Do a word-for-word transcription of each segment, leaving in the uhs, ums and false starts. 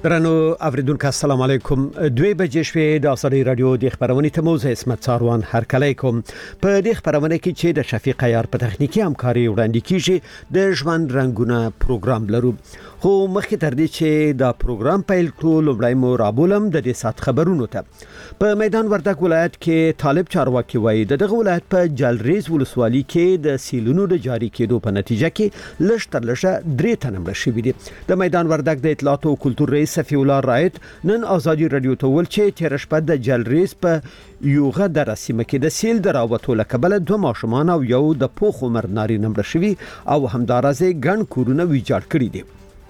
درنو اوریدونکو السلام علیکم. دوی بجې شوې د اسرای رادیو د خبرونې ته موزه اسمت څاروان هرکلی کوم. په دې خبرونه کې چې د شفیق عیار په تخنیکی همکاري وړاندې کیږي د ژوند رنگونه پروګرام لرو. خو مخکې تر دې چې دا پروګرام پیل کړو لومړی مو رابولم د دې سات خبرونو ته. په میدان وردګ ولایت کې طالب چارواکي وایي د دغه ولایت په جلریز ولسوالۍ کې د سیلونو د جاری کېدو په نتیجه کې لږ تر لږه درې تنه مړه شوي دي. د میدان وردګ د اطلاعات او کلتور رئیس صفی الله رایت نن ازادي رادیو ته ول چې تیر شپه د جلریز په یوغه د رسمه کې د سیل دراوتو لکبل دوه ماشومان او یو د پوخ عمر ناري نمبر شوی او همدارازه ګڼ کورونه ویجاړ کړی دي.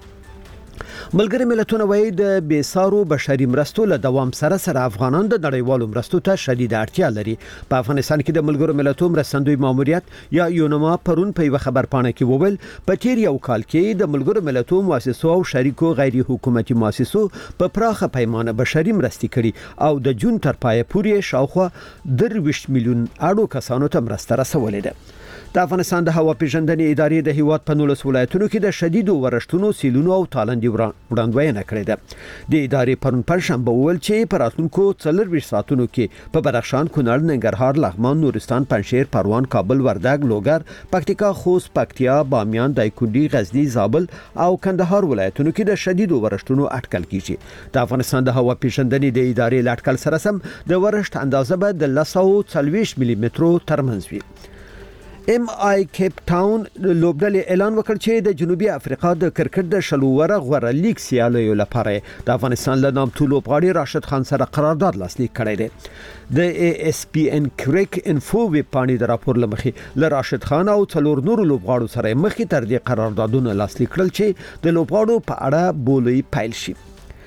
ملګری ملتونه وایي د بیسارو بشري مرستو له دوام سره سره افغانان د نړیوالو مرستو ته شدید اړتیا لري. په افغانستان کې د ملګرو ملتونو مرستندوی ماموریت یا یونما پرون په یو خبر پاڼه کې وویل په تیر یو کال کې د ملګرو ملتونو مؤسسو او شریکو غیر حکومتي مؤسسو په پراخه پیمانه بشري مرستې کړي او د جون تر پای پورې شاوخوا درویشت میلیون اړو کسانو ته مرسته رسولې ده. د افغانستان د هوا پیژندنې ادارې د هیواد په نولس ولایتونو کې د شدید ورښتونو سیلونو او تالندې وړاندوینه کړې ده. د ادارې پرون پنځشنبه وویل چې په راتلونکو څلورویشت ساعتونو کې په بدخشان، کونړ، ننګرهار، لغمان، نورستان، پنجشیر، پروان، کابل، وردګ، لوګر، پکتیکا، خوست، پکتیا، بامیان، دایکنډي، غزني، زابل او کندهار ولایتونو کې د شدید ورښتونو اټکل کیږي. د افغانستان د هوا پیژندنې د ادارې لاټکل سره سم د ورښت اندازه به د لسو څلويشت ملي مترو ترمنځ وي. ام آی کیپ ټاون لوبډلې اعلان وکړ چې د جنوبي افریقا د کرکټ د شلووره غوړه لیګ سیالیو لپاره د افغانستان له نامتو لوبغاړي راشد خان سره قرارداد لاسلیک کړی دی. د ای اس پی ان کریک انفو ویب پاڼې د راپور لمخې له راشد خان او څلور نورو لوبغاړو سره مخې تر دې قراردادونه لاسلیک کړل چې د لوبغاړو په اړه بولي پایل شي.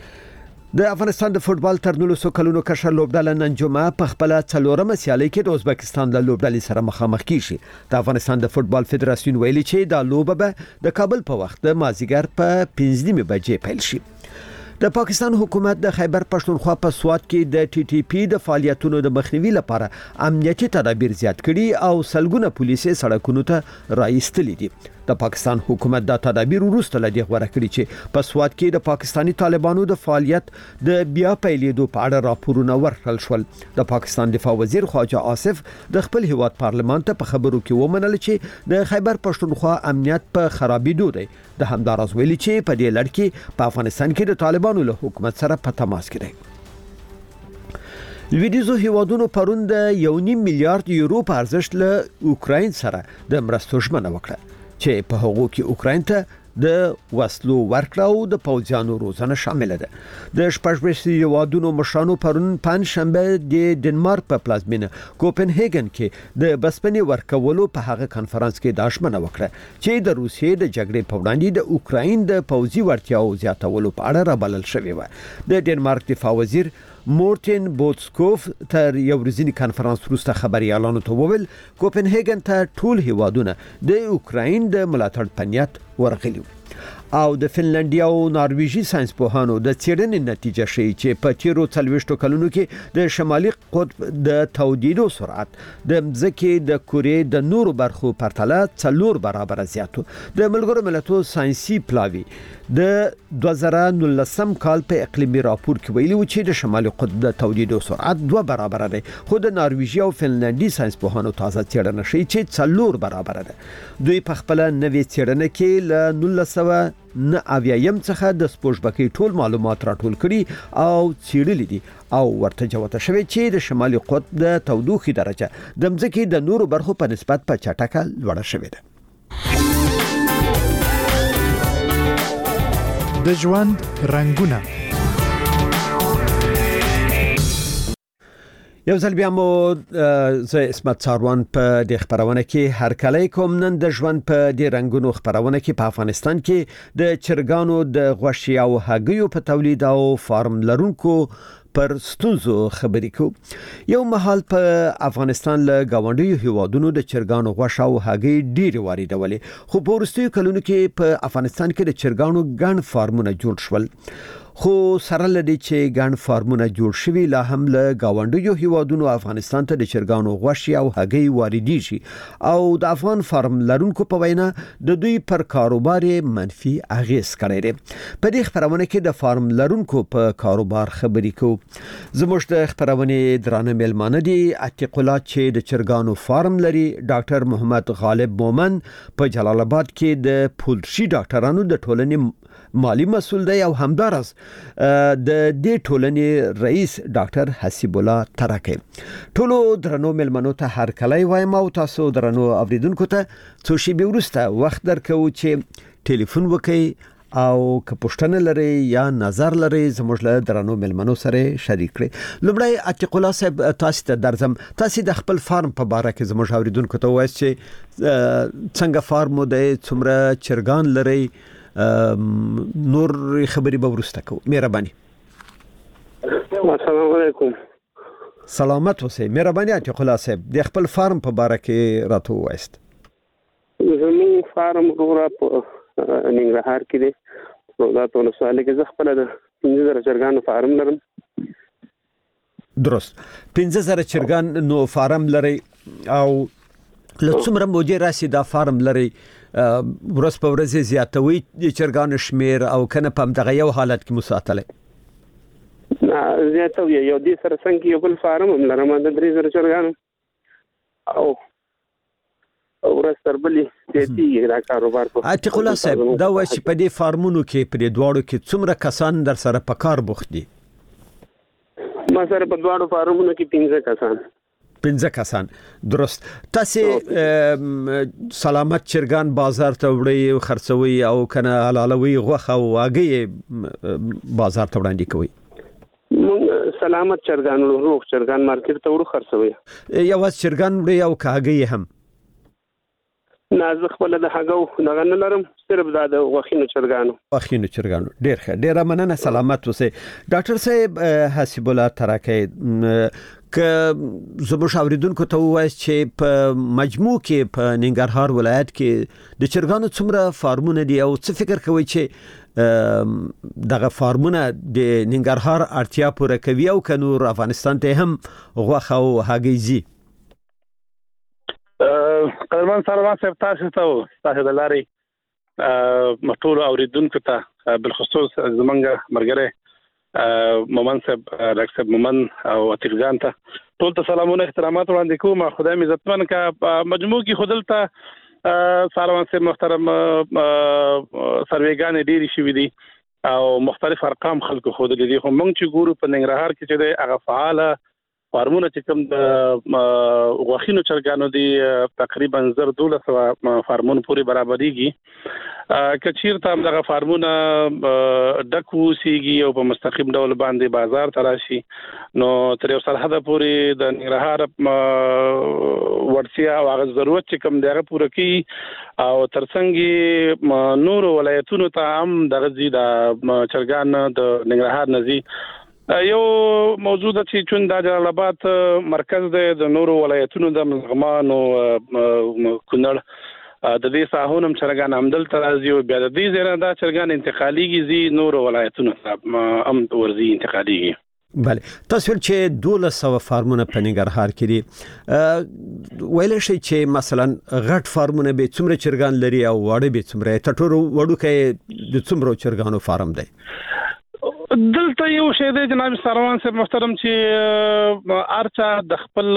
د افغانستان د فوتبال تر نولسو کلونو کشر لوبډله نن جمعه په خپل څلورمه سیالي کې د ازبکستان له لوبډلې سره مخامخ کیږي. د افغانستان د فوتبال فدراسیون ویلي چې دا لوبه به د کابل په وخت د مازیګر په پنځه نیمه بجې پیل شي. د پاکستان حکومت د خیبر پښتونخوا په سوات کې د ټي ټي پی د فعالیتونو د مخنیوي لپاره امنیتي تدابیر زیات کړي او سلګونه پولیسي سړکونو ته راایستلي دي. د پاکستان حکومت دا تدابیر وروسته لدی غوړه کړی چې په سوات کې د پاکستانی طالبانو د فعالیت د بیا پیلېدو په اړه راپورونه ورکړل شول. د پاکستان دفاع وزیر خواجه آصف د خپل هیواد پارلمان ته په خبرو کې ومنل چې د خیبر پښتونخوا امنیت په خرابېدو دی. د همداراز ویلي چې په دې لړ کې په افغانستان کې د طالبانو له حکومت سره په تماس کې دی. لویدیزو هیوادونو پرون د یو نیم میلیارډ یورو په ارزښت له اوکراین سره د مرستو ژمنه وکړه چې په هغو کې اوکراین ته د وسلو ورکړه او د پوځیانو روزنه شامل ده. د شپږ هیوادونو مشرانو پرون پنځشنبه د ډنمارک په پلازمینه کوپنهاګن کې د بسپنې ورکولو په هغه کانفرنس کې د اشمنه وکړه چې د روسیې د جګړې په وړاندې د اوکراین د پوځي وړتیاو زیاتولو په اړه رابلل شوی و. د ډنمارک دفاع وزیر مورټن بوتسکوف تر یو ورځنی کانفرنس وروسته خبريالانو ته وویل کوپنهاګن ته ټول هیوادونه د اوکراین د ملاتړ پنیت ورغلي او د فنلنډیا او نارویجی ساينس پوهانو د څېړنې نتیجه ښیي چې په تیرو څلويشتو کلونو کې د شمالي قطب د تودیدو سرعت د مځکې د کورې د نورو برخو پرتله څلور برابر زیاتو. د ملګرو ملتونو ساينسي پلاوی د دوه زره نولسم کال په اقلیمي راپور کې ویلي و چې د شمالي قطب د تودیدو سرعت دوه برابر دی، خو د نارویجی او فنلنډي ساينس پوهانو تازه څېړنه ښیي چې څلور برابر ده. دوی په خپل نوې څېړنه کې له نولس سوه نه اویایم څخه د سپوږمکۍ ټول معلومات راټول کړي او څېړلي دي او ورته جوته شوی چې د شمالي قطب د تودوخې درجه د مځکې د نورو برخو په نسبت په چټکه لوړه شوې ده. د ژوند رنگونه یو ځل بیا مو زه اسمت څاروان په د خبرونه کې هر کله کوم. نن د ژوند په د رنگونو خبرونه کې په افغانستان کې د چرګانو د غوښې او هګیو په تولید او فارم لرونکو پر ستونزو خبرې کو. یو مهال په افغانستان له گاونډیو هیوادونو د چرګانو غوښه او هګۍ ډېر واردولې، خو په وروستیو کلونو کې په افغانستان کې د چرګانو ګڼ فارمونه جوړ شول. خو سره لدی چې ګڼ فارمونه جوړ شوي لا هم له گاونډیو هیوادونو افغانستان ته د چرګانو غوښې او هګۍ واردېږي او د افغان فارم لرونکو په وینا د دوی پر کاروبار منفي اغیز کړی دی. په دې خبرونه کې د فارم لرونکو په کاروبار خبرې کوو. زموږ د خبرونې درانه ملمانه دي عتیق الله چې د چرګانو فارم لري، ډاکټر محمد غالب مومن په جلال آباد کې د پولټري ډاکټرانو د ټولنې مالی مسؤل دی او همدارس د دې ټولنې رئیس ډاکټر حسیب الله ترکه. ټولو درنو ملمنو ته هر کله وایم او تاسو درنو اوریدونکو ته څو شی به ورسته وخت درکو چې ټلیفون وکړئ او که پوښتنه لري یا نظر لري زموږ له درنو ملمنو سره شریک کړئ. لومړی عتیق الله صاحب تاسو ته درځم، تاسو د خپل فارم په باره کې زموږ اوریدونکو ته وایي چې څنګه فارم د څومره چرګان لري، نور خبري به ورسته کو. مهرباني. السلام علیکم. سلامت اوسئ. مهرباني عتیق الله صاحب د خپل فارم په باره کې راته وایست. زموږ فارم ورا په ننګرهار کې دی. دا ټول سوال کې زه خپل د پنځه زره چرګانو فارم لرم. درست. پنځه زره چرګان نو فارم لري او لڅومره موجه راسي دا فارم لري ورځ په ورځ زیاتوي د چرګانو شمیر او کنه په دغه یو حالت کې مساتله زیاتوي. یو دې سره څنګه یو بل فارم هم لرم د درې زره چرګانو او ورځ تر بلې زیاتي دا کاروبار په. عتیق الله صاحب دا وایي چې په دې فارمونو کې په دې دواړو کې څومره کسان در سره په کار بوخت دي؟ ما سره په دواړو فارمونو کې پنځه کسان. پنځه کسان. درست. تاسو سلامت چرګان بازار ته وړي خرڅوي او کنه حلالوي غوخه او واګي بازار ته وړاندې کوي؟ مونږ سلامت چرګان روغ چرګان مارکیټ ته ور خرڅوي. یواز چرګان وړي او کاګي هم؟ نه زه خپل د هغو دغه نه لرم، صرف دا د غوښینو چرګانو. غوښینو چرګانو. ډیر ښه، ډیره مننه. سلامت اوسئ. ډاکټر صاحب حسیب الله ترکه که زموږ اوریدونکو ته وایي چې په مجموع کې په ننګرهار ولایت کې د چرګانو څومره فارمونه دي او څه فکر کوي چې دغه فارمونه د ننګرهار اړتیا پوره کوي او که نور افغانستان ته هم غوښه او هګۍ ځي؟ قدرمن سروان صاحب تاسو ته تاسو د لارې مټول اوریدونکو ته بالخصوص زمونږ مرګره مومن صاحب ډاکټر صاحب مومن او عتیق جان ته ټول ته سلامونه احترامات وړاندې کوم. خدای مې عزتمن کا مجموع کې خودلته سروان صاحب محترم سروېګان ډېری شوې دي او مختلف ارقام خلکو خودلې دي. خو موږ چې ګورو په ننګرهار کې چې د هغه فعاله فارمونه چې کوم د غوښینو چرګانو دي تقریبا زر دولس فارمونه پورې برابرېږي. که چیرته هم دغه فارمونه ډک وسیږي او په مستقیم ډول باندې بازار ته راشي نو تر یو سرحده پورې د ننګرهار ورتیا او هغه ضرورت چې کوم دی هغه پوره کوي او ترڅنګ نورو ولایتونو ته هم دغه ځي د چرګان د ننګرهار نه ځي. یو موضوع ده چې چون د جلال آباد مرکز دی د نورو ولایتونو د لغمان او کونړ د دې ساحونم چرګان عمدل ترازی او بیا د دې زیره دا چرګان انتقالیږي زی نور ولایتونو ته ام ورزي انتقالیږي. بله تاسو چې دولس سو فارمونه په ننګرهار کې دي ویل شي چې مثلا غټ فارمونه به څومره چرګان لري او واړه به څومره ټټورو وړو کې د څومره چرګانو فارم دی؟ دلته یو شی دی جناب سروان صاحب محترم چې ارچا د خپل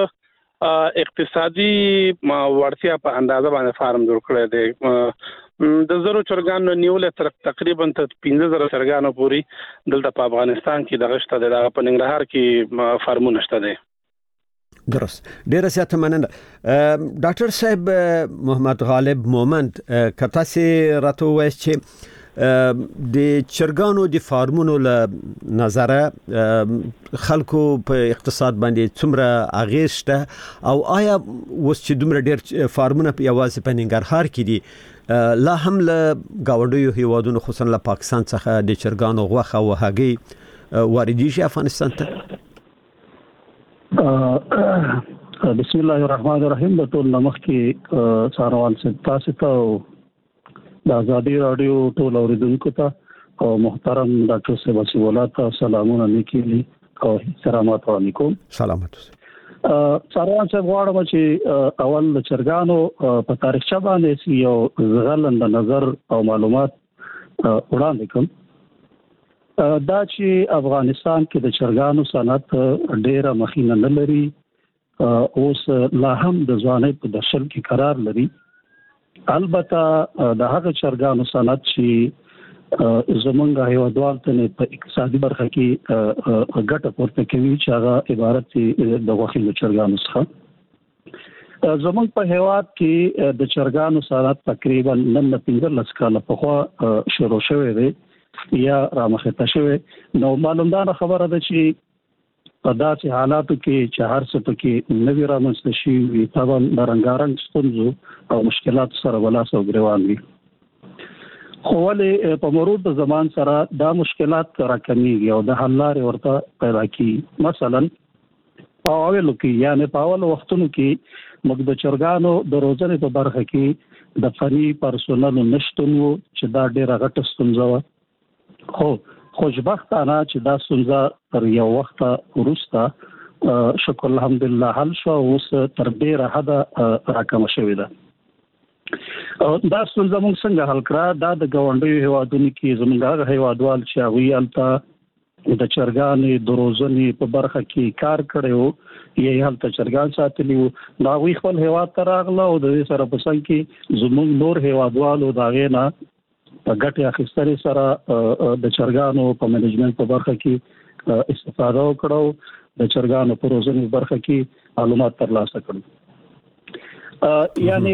اقتصادي ورتیا په اندازه باندې فارم جوړ کړی دی. د زرو چرګانو نیول تر تقریبا پنځه زره چرګانو پوری دلته په افغانستان کې د غشته د په ننګرهار کې فارمونه شته دي. درست. ډیره زیاته مننه. ډاکټر صاحب محمد غالب مومن کته سي راته وایي چې د چرګانو د فارمونو له نظره خلکو په اقتصاد باندې څومره اغیز شته او آیا اوس چې دومره ډیر فارمونه یوازې په ننګرهار کې دي لا هم له گاونډیو هیوادونو خصوصا له پاکستان څخه د چرګانو غوښه او هګۍ واردېږي افغانستان ته؟ بسم الله الرحمن الرحیم. د ټول نمخ کې ساروان صاحب تاسو ته د ازادي رادیو ټول اوریدونکو ته او محترم ډاکټر صاحب وسیولات سلامونه لیکلي او احترامات علیکم. سلامات. څاروان صاحب غواړم چې اول د چرګانو په تاریخچه باندې یو زغلند نظر او معلومات وړاندې کوم. دا چې افغانستان کې د چرګانو صنعت ډېره مخینه نه لري، اوس لا هم د ځوانۍ په درشل کې قرار لري. البته د هغه چرګانو صنعت چې زمونږ هیوادوال ته په اقتصادي برخه کې ګټه پورته کوي چې هغه عبارت د غوښې چرګانو څخه. زمونږ په هیواد کې د چرګانو صنعت تقریبا نن پنځلس کاله پخوا شروع شوی دی یا رامخته شوی. نو معلومدار خبره ده چې په داسې حالاتو کې چې هر څه پکې نوی رامنځته شي طبعا د رنګارنګ ستونزو او مشکلات سره ولاس او ګریوان وي، خو ولې په مرور د زمان سره دا مشکلات راکمېږي او د حل لارې ورته پیدا کیږي. مثلا په اولو کې یعنی په اولو وختونو کې موږ د چرګانو د روزنې په برخه کې د فني پرسونل نشټون وو چې دا ډېره غټه ستونزه وه، خو خوشبختانه چې دا ستونزه تر یو وخت وروسته شکر الحمدلله حل شو، اوس تر ډېره حده راکمه شوې ده. دا ستونزه موږ څنګه حل کړه؟ دا د ګاونډیو هیوادونو کې زموږ هغه هیوادوال چې هغوی هلته د چرګانې د روزنې په برخه کې کار کړی وو یا هلته چرګان ساتلي وو، نو هغوی خپل هیواد ته راغله او د دې سره په څنګ کې زموږ نور هیوادوالو د هغې نه په ګټې اخیستنې سره د چرګانو په منیجمنت په برخه کې استفاده وکړو، د چرګانو په روزنې په برخه کې معلومات ترلاسه کړو. یعنی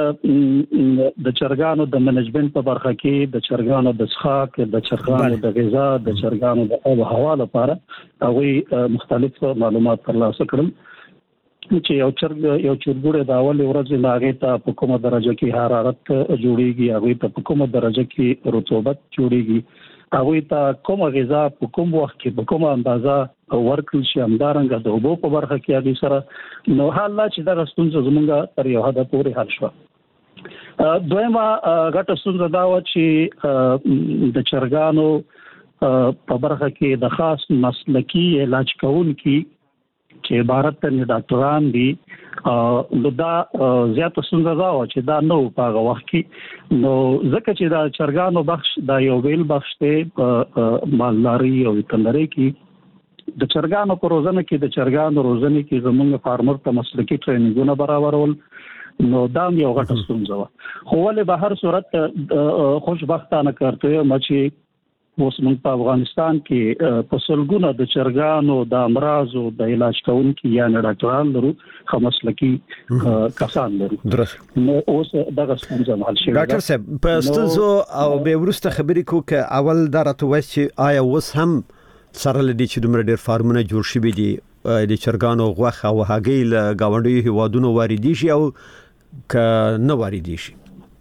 د چرګانو د منیجمنت په برخه کې د چرګانو د څښاک، د چرګانو د غذا، د چرګانو د آب و هوا لپاره هغوی مختلف معلومات ترلاسه کړل چې یو چرګ یو چرګوړی د اولې ورځې له هغې ته په کومه درجه کې حرارت جوړیږي، هغوی ته په کومه درجه کې رطوبت جوړیږي، هغوی ته کومه غذا په کوم وخت کې په کومه اندازه ورکړل شي، همدارنګه د اوبو په برخه کې هغوی سره. نو حالا چې دغه ستونزه زموږ تر یو حده پورې حل شوه. دویمه غټه ستونزه دا وه چې د چرګانو په برخه کې د خاص مسلکي علاج کوونکي چې عبارت ته ډاکټران دي، نو دا زیاته ستونزه دا وه چې دا نه و په هغه وخت کې. نو ځکه چې د چرګانو بخش دا یو بیل بخش دی په مالدارۍ او ویټرنرۍ کې، د چرګانو په روزنه کې د چرګانو روزنې کې زموږ فارمر ته مسلکي ټریننګونه برابرول، نو دا یو غټه ستونزه وه. خو ولې به هر صورت خوشبختانه کارته یم چې اوس موږ په افغانستان کې په سلګونه د چرګانو د امراضو د علاج کوونکي یعنې ډاکټران لرو، ښه مسلکي کسان لرو. نو اوس دغه ستونزه حل شوې ده. ډاکټر صاحب په ستونزو او به وروسته خبرې کوو که اول دا راته ووایاست چې آیا اوس هم سره له دې چې دومره ډېر فارمونه جوړ شوي دي د چرګانو غوښه او هګۍ له ګاونډیو هیوادونو واردېږي او که نه واردېږي؟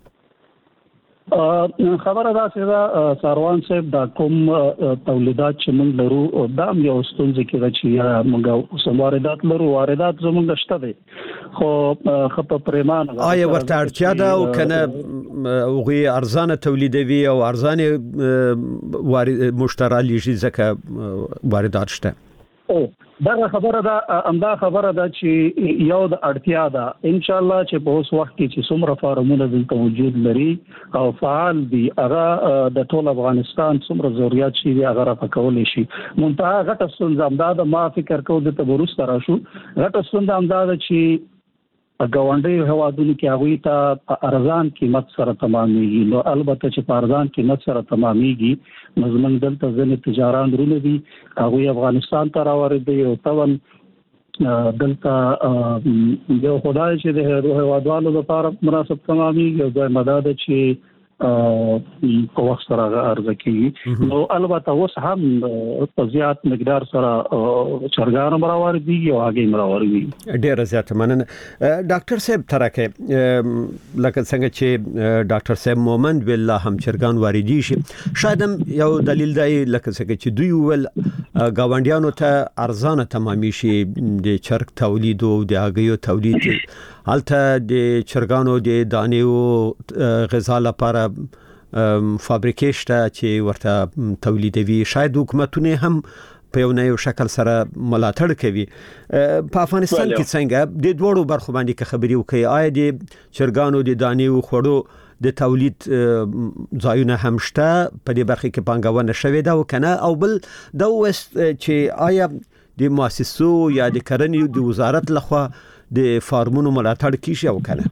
خبره داسې ده ساروان صاحب، دا کوم تولیدات چې موږ لرو دا هم یو ستونزه کې ده چې موږ اوس واردات لرو، واردات زموږ شته دی خو ښه په پریمانه. آیا ورته اړتیا ده او که نه هغوی ارزانه تولیدوي او ارزانه مشترا لیږي ځکه واردات شته؟ او دغه خبره ده، همدا خبره ده چې یو د اړتیا ده. ان شاء الله چې په اوس وخت کې چې څومره فارمونه دلته وجود لري او فعال دي، هغه د ټول افغانستان څومره ضرورت شي هغه راپکولی شي. منتها غټه ستونزه همدا ده، ما فکر کوم دلته به وروسته راشو، غټه ستونزه همدا ده چې ګاونډیو هیوادونو کې هغوی ته په ارزان قیمت سره تمامېږي. نو البته چې په ارزان قیمت سره تمامېږي نو زموږ دلته ځینې تجاران درونه دي، هغوی افغانستان ته راوردوي او طبعا دلته یو خدای چې د هیوادوالو لپاره مناسب تمامېږي او دویمه دا ده چې په وخت سره عرضه کیږي. نو البته اوس هم په زیات مقدار سره چرګان راوړي او هغه راوړي. ډیره زیاته مننه ډاکټر صاحب ترکه لکه څنګه چې ډاکټر صاحب مومند بالله هم چرګان واردی شي، شاید یو دلیل دی لکه څنګه چې دوی ول گاونډیانو ته ارزانه تمامي شي د چرګ تولید او د هغې تولید، حالته د چرګانو د دانې او غذا لپاره فابریکې شته چې ورته تولیدوي، شاید حکومتونه هم په یو نه یو شکل سره ملاتړ کوي. په افغانستان کې څنګه د دوړو برخو باندې خبرې وکړي؟ آیا د چرګانو د دانې او خوړو د تولید ځایونه هم شته په دې برخه کې پانګونه شوې ده او کنه؟ او بل دا وست چې آیا د مؤسسو یا د کرنې د وزارت لخوا د فارمونو ملاتړ کیږي او کنه؟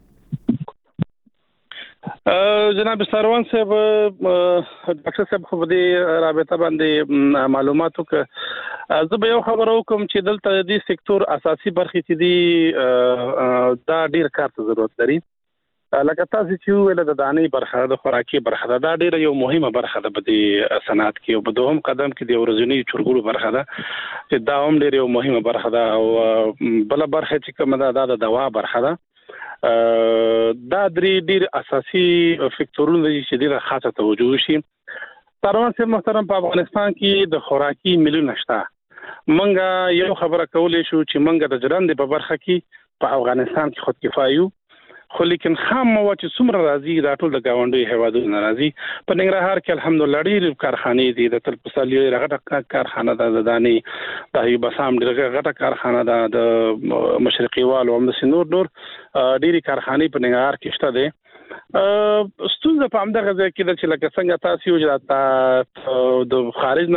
جناب سروان صاحب، ډاکټر صاحب خو دې رابطه باندې معلوماتو ک زه به یو خبرو کوم چې دلته د دې سکتور اساسي برخې چې دي دا ډیر کار ته ضرورت لري. لکه تاسو چې ویل د دانې برخه د خوراکي برخه دا ډیره یو مهمه برخه ده په دې صنعت کې، او په دوهم قدم کې د ورځنی چرګړو برخه ده چې دا هم ډیره یو مهمه برخه ده، او بل برخه چې کومه ده د دوا برخه ده. دا درې ډیر اساسي فکتورونه دي چې ډیره خاصه توجه شي. سروان صاحب محترم، په افغانستان کې د خوراکي میلونه شته. منګه یو خبره کولای شو چې منګه د جرند په برخه کې په افغانستان کې خود کفایو، خو لیکن خام مواد چې څومره راځي دا ټول د گاونډي هیوادونو راځي. په ننګرهار کې الحمدلله ډېر کارخانې دي، د تلپسالي غټه کارخانه ده، د دانې د هیبه سام ډېر غټه کارخانه ده، د مشرقي والو هم د نور نور ډېری کارخانې په ننګرهار کې شته دي. ستونزه په همدغه ځای کې ده چې لکه څنګه تاسو یو ځای د خارج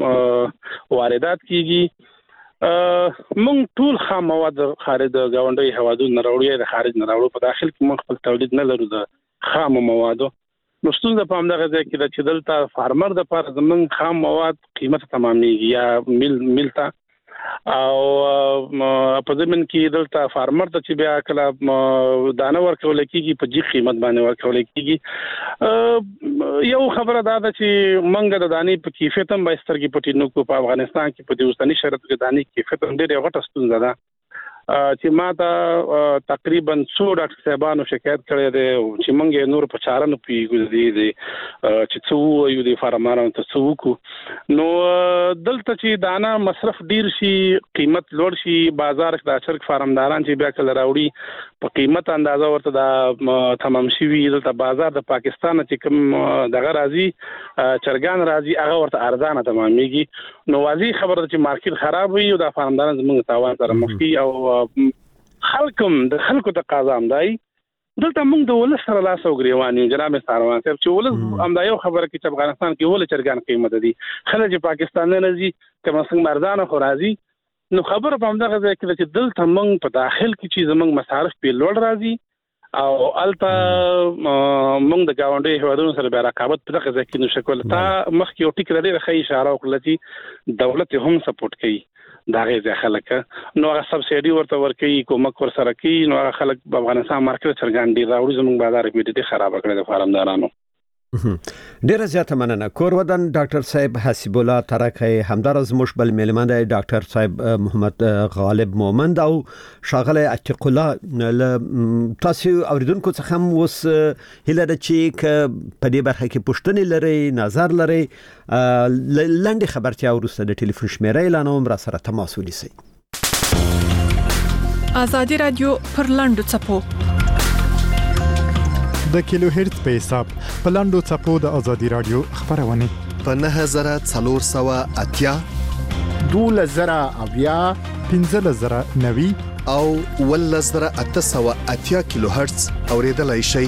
نه واردات کیږي، مونږ ټول خام مواد خارج د گاونډي هوادونو نه راوړو، د خارج نه راوړو، په داخل کې مونږ خپل تولید نه لرو د خام موادو. نو ستونزه په همدغه ځای کې ده چې دلته فارمر د پر زمونږ خام مواد قیمت تمامېږي یا میل میل ته، او په ضمن کې دلته فارمر ته چې بیا کله دانه ورکول کېږي په جی قیمت باندې ورکول کېږي. یو خبره دا ده چې منګه د دانې په کیفیت هم بایسترګي پټې نو کو په افغانستان کې په دې اوسنی شرایطو کې دانې کیفیت هم ډېر غټه ستونزه ده چې ما ته تقریبا څو ډاکټر صاحبانو شکایت کړی دی چې منګه نور په چاره نه پیږي دي چې څو یو دي فارمانو ته څو کو. نو دلته چې دانا مصرف ډیر شي، قیمت لوړ شي، بازار کې د چرګ فارمداران چې بیا کله راوړي په قیمت اندازه ورته دا تمام شي، دلته بازار د پاکستان چې کوم دغه راځي چرګان راځي هغه ورته ارزانه تمامېږي. نو واضح خبره چې مارکیټ خراب وي او د فارمداران زموږ تاوان سره مخ کیږي، او خلکم د خلکو تقاضا هم دی. دلته موږ د ولس سره لاس او ګریوان یو جناب سروان صاحب چې ولس هم دا یو خبره کې چې افغانستان کې ول چرګان قیمت دي، خلک چې پاکستان نه راځي کما څنګه مرزانه خو راځي. نو خبره په همدغه ځای کې چې دلته موږ په داخل کې چې زموږ مصارف په لوړ راځي، او الته موږ د گاونډي هیوادونو سره به رقابت په دغه ځای کې نشو کولای. تا مخکې یو ټیک لري راخی اشاره وکړه چې دولت هم سپورټ کوي دا غي خلک، نو هغه سبسایډي ورته ورکوي، کومک ور سره کوي، نو هغه خلک په افغانستان مارکیټ چرګان دي راوړي، زموږ بازار کې دې خراب کړی د فارمدارانو. ډیره زیاته مننه. کور ودان ډاکټر صاحب حسیب الله ترکه، همدارز مش بل میلمند ډاکټر صاحب محمد غالب مومند او شاغله عتیق الله. تاسو اوریدونکو څخه هم وس هله د چیک په دې برخه کې پښتنې لري، نظر لري، لاندې خبرتیا ورسته د ټلیفون شمیره اعلان اوم را سره تماس ونیسئ. آزادی رادیو پر لاندو چپو د کیلو هرتز په حساب په لاندو چپو د آزادي رادیو خبرونه په نه زره څلور سوه اتیا دوله زره اویا پنځه زره نوي او ول زره اته سوه اتیا کیلو هرتز اوریدلای شي.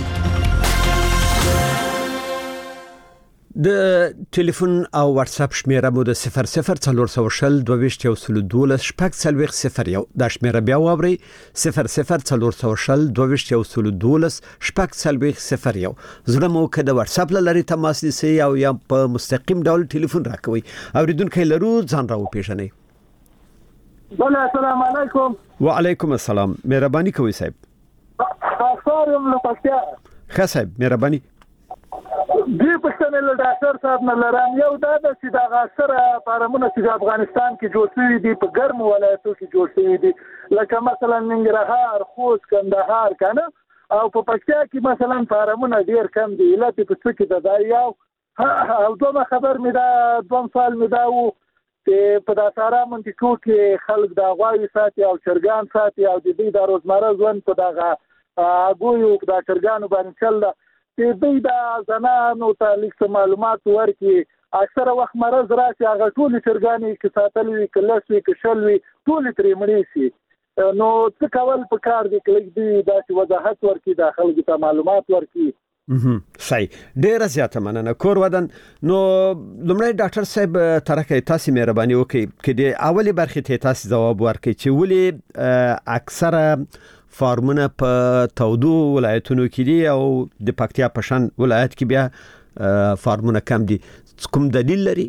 د ټلیفون او واتس اپ شمیره مو د صفر صفر څلور سوه شل دوه ویشت یو سل دولس شپږ څلوېښت صفر یو. دا شمیره بیا واورئ: صفر صفر څلور سوه شل دوه ویشت یو سل دولس شپږ څلوېښت صفر یو. زړه مو که د واتس اپ له لارې تماس نیسئ او یا په مستقیم ډول ټلیفون راکوئ. اوریدونکي لرو، ځان را وپېژنئ. بله، السلام علیکم. وعلیکم السلام. مهرباني کوئ صاحب. ډاکټر یم له پکتیا. ښه صاحب، مهرباني. دې پښتنې له ډاکټر صاحب نه لرم. یو دا ده چې دا اکثره فارمونه چې افغانستان کې جوړ شوي دي په ګرم ولایتو کې جوړ شوي دي، لکه مثلا ننګرهار، خوست، کندهار کنه، او په پکتیا کې مثلا فارمونه ډیر کم دي. علت په څه کې ده؟ دا یو او دومره خبر مې دا دوم سال مې دا و چې په داساره منطقو کې خلک د غواوې ساتي او چرګان ساتي، او د دې د روزمره ژوند په دغه اګویو د چرګانو باندې چل ده چې دوی د زنانو ته لیک معلومات ورکړي. اکثره وخت مرض راشي هغه ټول چرګانې کې ساتل وي کلس وي کشل وي ټول ترې مړې شي. نو څه کول په کار دي کلیک دی دا چې وضاحت ورکړي د خلکو ته معلومات ورکړي. صحیح ډیره زیاته مننه کور ودان. نو لمړی ډاکټر صاحب ترکه تاسو مهرباني وکړئ چې د اولی برخه ته تاسو جواب ورکړئ چې ولې اکثره فارمونه په تودو ولایتونو کې دي او د پکتیا په شان ولایت کې بیا فارمونه کم دي. کوم دلیل لري؟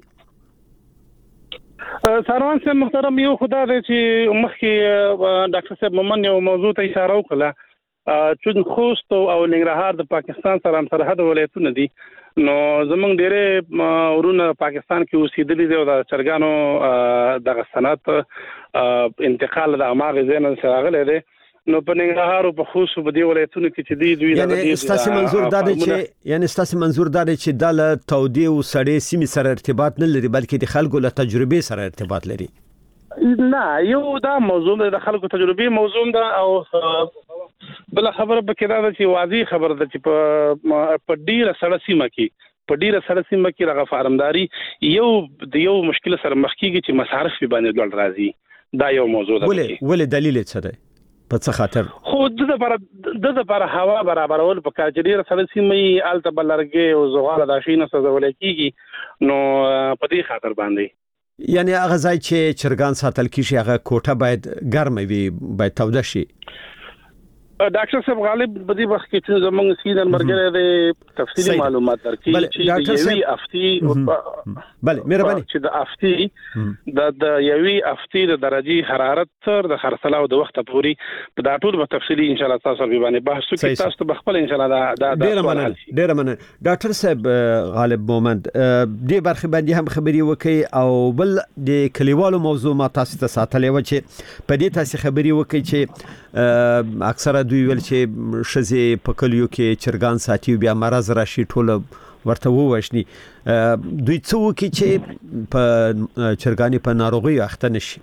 ساروان صاحب محترم یو خدای دې چې مخکې ډاکټر صاحب مومن یو موضوع ته اشاره وکړه چې خوست او ننګرهار د پاکستان سره هم سرحد ولایتونه دي. نو زمونږ ډېرې ورونه پاکستان کې اوسېدلي دي او د چرګانو دغه صنعت انتقال د اماغ زینن سره راغلی دی. نو په ننګرهار او په خوست په دې ولایتونو کې چې دی دوی یعنی ستاسو منظور دا دی چې یعنی ستاسو منظور دا دی چې د تودي او سړې سیمې سره ارتباط نه لري بلکې د خلکو له تجربې سره ارتباط لري؟ نه یو دا موضوع د خلکو تجربې موضوع ده او بل خبره به کېدا چې واضح خبره ده چې په په ډیره سړه سیمه کې په ډیره سړه سیمه کې رغه فارمداري یو د یو مشکل سره مخ کیږي چې مصارف باندې ډول راځي. دا یو موضوع ده. ولې ولې دلیل څه دی؟ په څه خاطر؟ خو د لپاره د لپاره هوا برابرول په کار چې ډیره سړه سیمه الته بلرګي او زغاله د شي نه سزول کیږي. نو په دې خاطر باندې یعنی هغه ځای چې چرګان ساتل کیږي هغه کوټه باید ګرمه وي باید توده شي. ډاکټر صاحب غالب په دې وخت کې چې زموږ سیدن مرګره د تفصیلی معلومات درکې چې یوي افتی بله مهرباني چې د افتی د د یوي افتی د درجه حرارت تر د خرڅلاو د وخت پوري په دا ټول په تفصیلی ان شاء الله تاسو به باندې بحث وکړو. تاسو به خپل ان شاء الله دا د ډیر مننه ډیر مننه ډاکټر صاحب غالب مومند دې برخه باندې هم خبري وکړي او بل د کلیوالو موضوع ما تاسو ته ساتلې و چې په دې تاسو خبري وکړي چې اکثره دوی ویل چې شزه په کلیو کې چرګان ساتي بیا مرز راشي ټول ورته وښني. دوی څو کې چې په چرګانې په ناروغي اخته نشي؟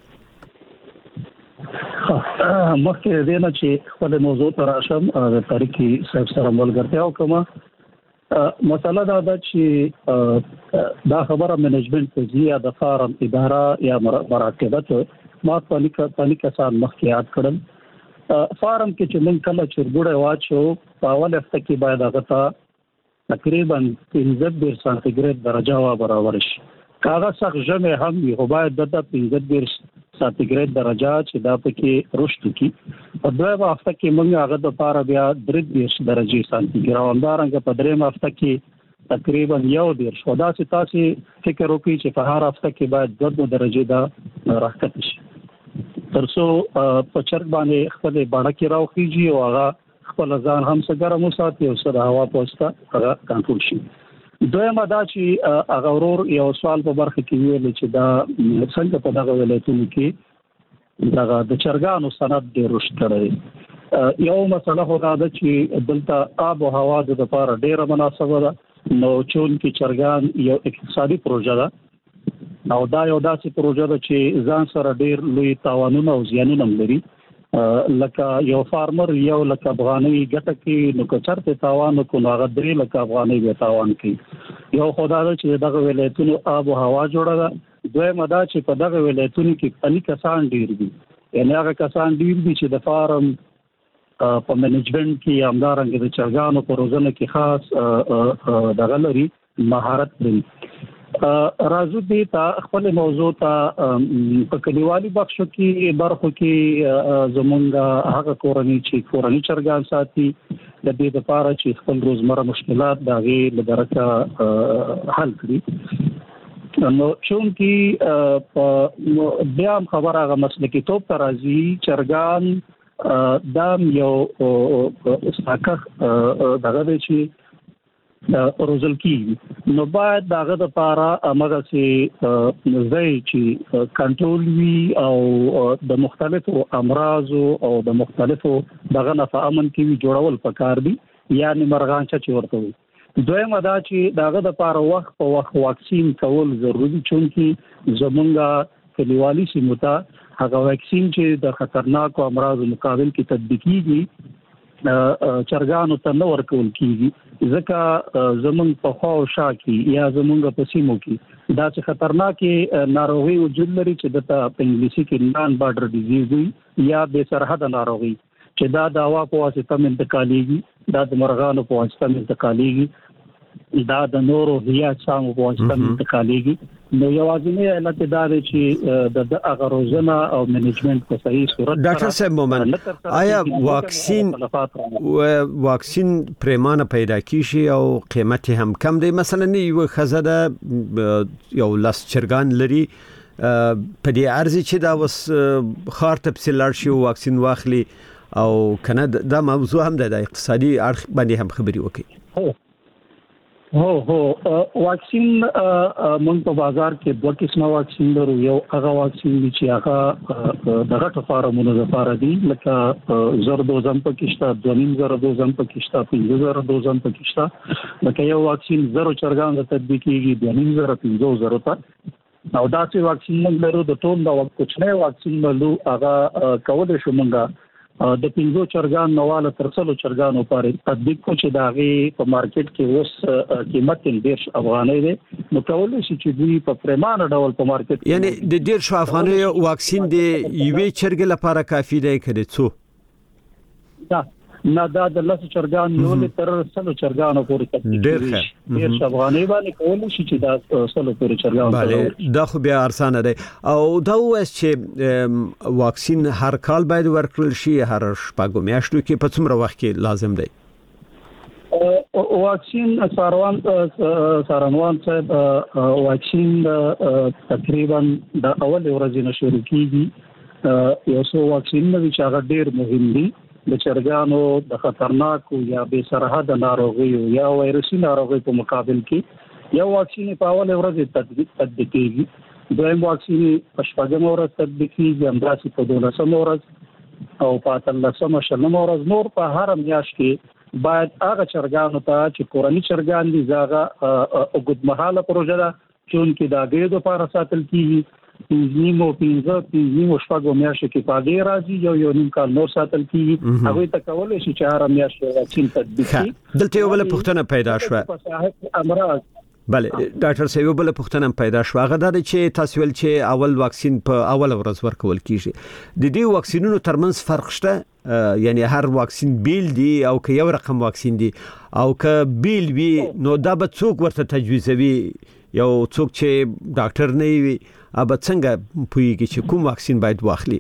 مخکې دې نه چې خپل موضوع ته راشم د تاریخي صاحب سره ملګرتیا وکړم. مسله دا ده چې دا خبره منیجمنت ته د فارم اداره یا مراقبت ما پالیکا کسان مخکې یاد کړل. فارم کې چې من کله چرګوړې واچو په اول هفته کې باید هغه ته تقریبا پنځه دېرش سانتیګریډ درجه وا برابر شي. کاغه سخت ژمه هم وي خو باید د پنځه دېرش سانتیګریډ درجه چې دا پکې رشد کی. په دوه هفته کې موږ هغه د لپاره بیا درې دېرش درجه سانتیګریډ وندارنګ په درېم هفته کې تقریبا یو دېرش. خدا چې تاسو فکر وکړئ چې په هر هفته کې باید دوه درجه دا راکته شي ترڅو په چرګ باندې خپل باندې راوخیږي او هغه خپل ځان هم سګرم وساتي او سره هوا پوسټه هغه کنټرول شي. دویمه دا چې هغه ورور یو سوال په برخه کې ویل چې دا څنګه په دغه ولایتونو کې دغه د چرګانو صنعت ډېر رشد کړی. یو مسله خو دا ده چې دلته آب او هوا د لپاره ډېره مناسبه ده. نو چون کې چرګان یو اقتصادي پروژه ده او دا یو داسې پروژه ده چې ځان سره ډېر لوی تاوانونه او زیانونه لري. لکه یو فارمر یو لکه افغاني ګټه کې نو کچرته تاوان کو نو هغه درې لکه افغاني به تاوان کوي. یو خدای ده چې دغه ولایتونو آب او هوا جوړه ده. دویمه دا چې په دغه ولایتونو کې فني کسان ډېر دي. یعنی هغه کسان ډېر دي چې د فارم په منیجمنت کې همدارنګه د چرګانو په روزنه کې خاص دغه لري مهارت لري. راځو دې ته خپل موضوع ته په کلیوالي بخشو کې برخو کې زمونږ هغه کورنۍ چې کورنۍ چرګان ساتي د دې لپاره چې خپل روزمره مشکلات دا غي لدرجه حل کړي. نو چون کې بیا خبره هغه مسلکي توپ ترازی چرګان دا یو استاکه دغه چې روزل کی نو باید داغه د پاره امغه سي ځای چې کنټرول وي او د مختلفو امراض او د مختلفو دغه نه امن کی جوړول پکار دي یعنی مرغان چې ورته وي. دویمه دا چې داغه د پاره وخت په وخت واکسین کول ضروری چونکی زمونږه کلیوالي سیمه ته هغه واکسین چې د خطرناکو امراض مقابل کې تطبیقيږي چرګانو ته نه ورکول کیږي ځکه زمونږ په خوا او شا کې یا زمونږ په سیمو کې دا چې خطرناکې ناروغي وجود لري چې د په انګلیسي کې نان بارډر ډیزیز وي یا بې سرحده ناروغي چې دا د هوا په واسطه منتقالېږي دا د مرغانو په واسطه منتقالېږي دا د نورو هيئات سامو په واسطه منتقالېږي نو یوازینی علت دا دی چې د هغه روزنه او منیجمنت په صحیح صورت ډاکټر صاحب مومن آیا واکسین واکسین پریمانه پیدا کیږي او قیمت هم کم دی مثلا یو خزاده یو لاس چرګان لري په دې ارزي چې دا وس خار تفصیل لرشي واکسین واخلي او کنه دا موضوع هم د اقتصادي اړخ باندې هم خبري وکړي هو هو واکسین مونږ په بازار کې دوه قسمه واکسین لرو یو هغه واکسین چې هغه د غټو فارمونو لپاره دی لکه زر دوزم پکشتا دویم زر دوزم پکشتا پنځه زر دوزم پکشتا لکه یو واکسین زر چرګان د تطبیق کیږي دویم زر پنځه زر ته او دا چې واکسین موږ لرو د ټول د وخت کوچنی واکسین لرو هغه کول شو موږ د پنځو چرګان نواله تر څلو چرګانو پورې تطبیق کو چې داغه په مارکیټ کې اوس قیمت ډیر افغانۍ ده نو کولای شي چې دوی په پریمانه ډول په مارکیټ یعنی د ډیر شو افغانۍ واکسین دی یوې چرګ لپاره کافي دی کړي څو دا نه دا د لاس چرګان یو تر څلو چرګانو پورې تطبیق ډیر ښه ډیر افغانۍ باندې کولای شي چې دا څلو پورې چرګانو بله دا خو بیا ارزانه دی او دا وایي چې واکسین هر کال باید ورکړل شي هر شپږ میاشتو کې په څومره وخت کې لازم دی واکسین ساروان ساروان صاحب واکسین تقریبا د اول ورځې نه شروع کیږي یو څو واکسین چې هغه ډیر مهم دي د چرګانو د خطرناکو یا بې سرحده ناروغیو یا وایرسي ناروغیو په مقابل کې یو واکسین په اول ورځ تطبیق تطبیق کیږي دویم واکسین په شپږم ورځ تطبیق کیږي همداسې په دولسم ورځ او په اتلسم شلم ورځ نور په هر میاشت کې باید هغه چرګانو ته چې کورني چرګان دي زاغه اوږدمهاله پروژه ده چې کې د اګېدو لپاره ساتل کیږي نیمو پینځه نیمو شپږو میاشتې کې پاګې راځي یو یو نیم کال نور ساتل کیږي هغه ته کولای شي چې هر میاشت واکسین تطبیق کړي دلته یو بل پوښتنه پیدا شوه امراض بله ډاکټر صاحب بل پوښتنه پیدا شوه هغه د چې تاسو ول چې اول واکسین په اول ورځ ورکول کیږي د دې واکسینونو ترمنځ فرق شته یعنی هر واکسین بیل دی او که یو رقم واکسین دی او که بیل وی نو دا به څوک ورته تجویزوي یو څوک چې ډاکټر نه وي ابا څنګه پوهیږي چې کوم واکسین باید واخلي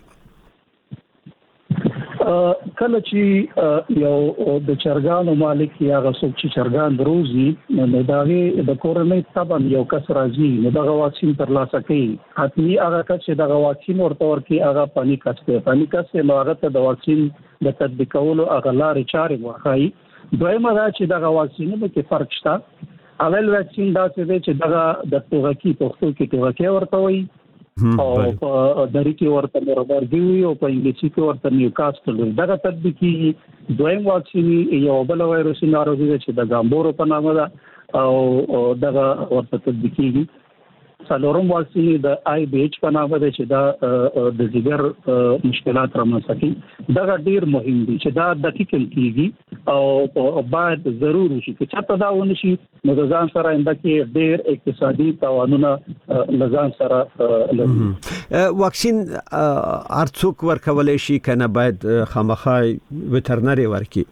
کله چې یو د چرګانو مالک یا غوښتل چې چرګان دروزي نو داغه د کورنۍ تبن یو کس راځي نو دغه واکسین ترلاسه کوي حتمی هغه کس چې دغه واکسین ورته ورکي هغه پانی کسته پانی کسته نو هغه ته د واکسین د تطبیقولو هغه لارې چارې ورخایي دویمه دا چې دغه واکسینونو کې فرق شته اول واکسین دا چې دغه د توغکی پښتو کې توغکی ورته وي او په دری کې ورته مربرګي او په انګلیسي کې ورته نیوکاسټل دغه تطبیقي دویم واکسین یو بل وایرسي ناروغي چې د ګامبورو په نامه ده او دغه ورته تطبیقي څلورم واکسین د آی بی ایچ په نامه ده چې دا د جګر مشکلات رامنځته کوي دا ډیر مهم دي چې دا دقیق کیږي او باید ضروري شي چې چاته دا ونه شي نو د ځان سره اندکه ډیر اقتصادي توانونه لزان سره لري واکسین ارڅوک ورکولای شي کنه باید خامخای وټرنری ورکی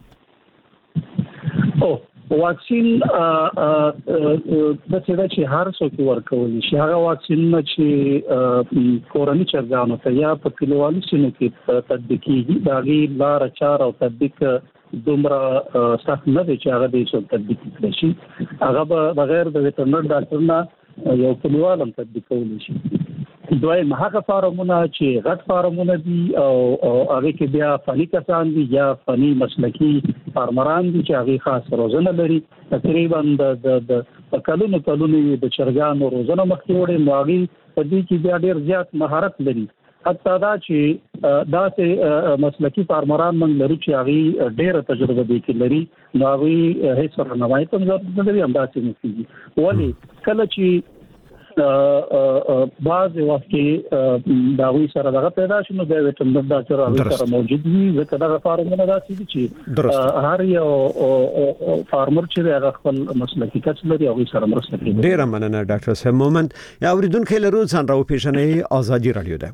او واکسین د څه چې هر څوک ورکول شي هغه واکسین چې کورني چرګانو ته یا په کلیوالي سیمو کې تطبیق کیږي دا غي لار چار او تطبیق دومره سخت نه دی چې هغه د څو تطبیق کړي شي هغه بغیر د وټرنر ډاکټر نه یو کلیوال هم تطبیق کولی شي دویم هغه فارمونه چې غټ فارمونه دي او هغه کې بیا فني کسان دي یا فني مسلکی فارمران دي چې هغه خاص روزنه لري تقریبا د د کلونو کلونو د چرګانو روزنه مخکې وړي نو هغه په دې کې بیا ډیر زیات مهارت لري حتی دا چې دا چې مسلکی فارمران من لري چې هغه ډیره تجربه دي کې لري نو هغه هیڅ څه نه وایي ته ضرورت نه لري هم دا چې نشي ولی کله چې بعض وخت کې دا وی سره دغه پیدا شنو د وټندر دا سره سره موجود وي ځکه دا فارمونه داسې دي چې هر یو فارمر چې هغه خپل مسلکي کس لري او سره مرسته کوي. ډیر مننه ډاکټر صاحب مومند. یا اوریدونکو له روزان راو پیژنې آزادي رادیو ده.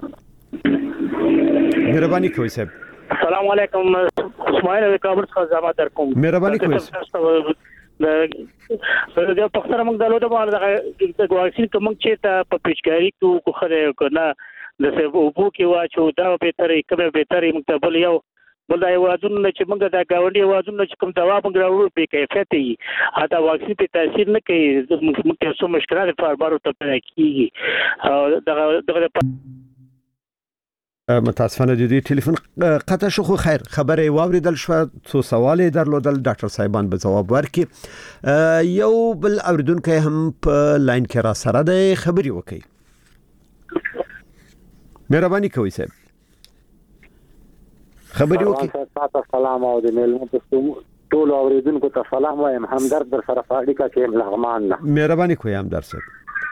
مهرباني کوئ صاحب. السلام علیکم اسماعیل کابل څخه زما در کوم. مهرباني کوئ. د د پختره موږ د لوده باندې د واکسین کوم چې ته په پیچکاری کې کو خره کنه د سه وبو کې واچو دا به تر کومه به تر موږ بل یو بل دا وازون چې موږ د گاونډي وازون چې کوم دوا موږ راوړو په کیفیت یې دا واکسین په تاثیر نه کوي موږ ته څه مشکلات فاربارو ته پیدا کیږي او دغه دغه متاسفانه د دې ټلیفون قطع شو. خو خیر خبره واوریدل شو. څو سوال درلودل ډاکټر صاحبان به جواب ورکړي. یو بل اوریدونکو هم په لاین کې را سره د خبري وکي. مهرباني کوئ صاحب. خبري وکي. السلام علیکم ملمو ټول اوریدونکو ته سلام وایم. همدرد در سره فاړیکا کې لغمان نه. مهرباني کوئ همدرد صاحب.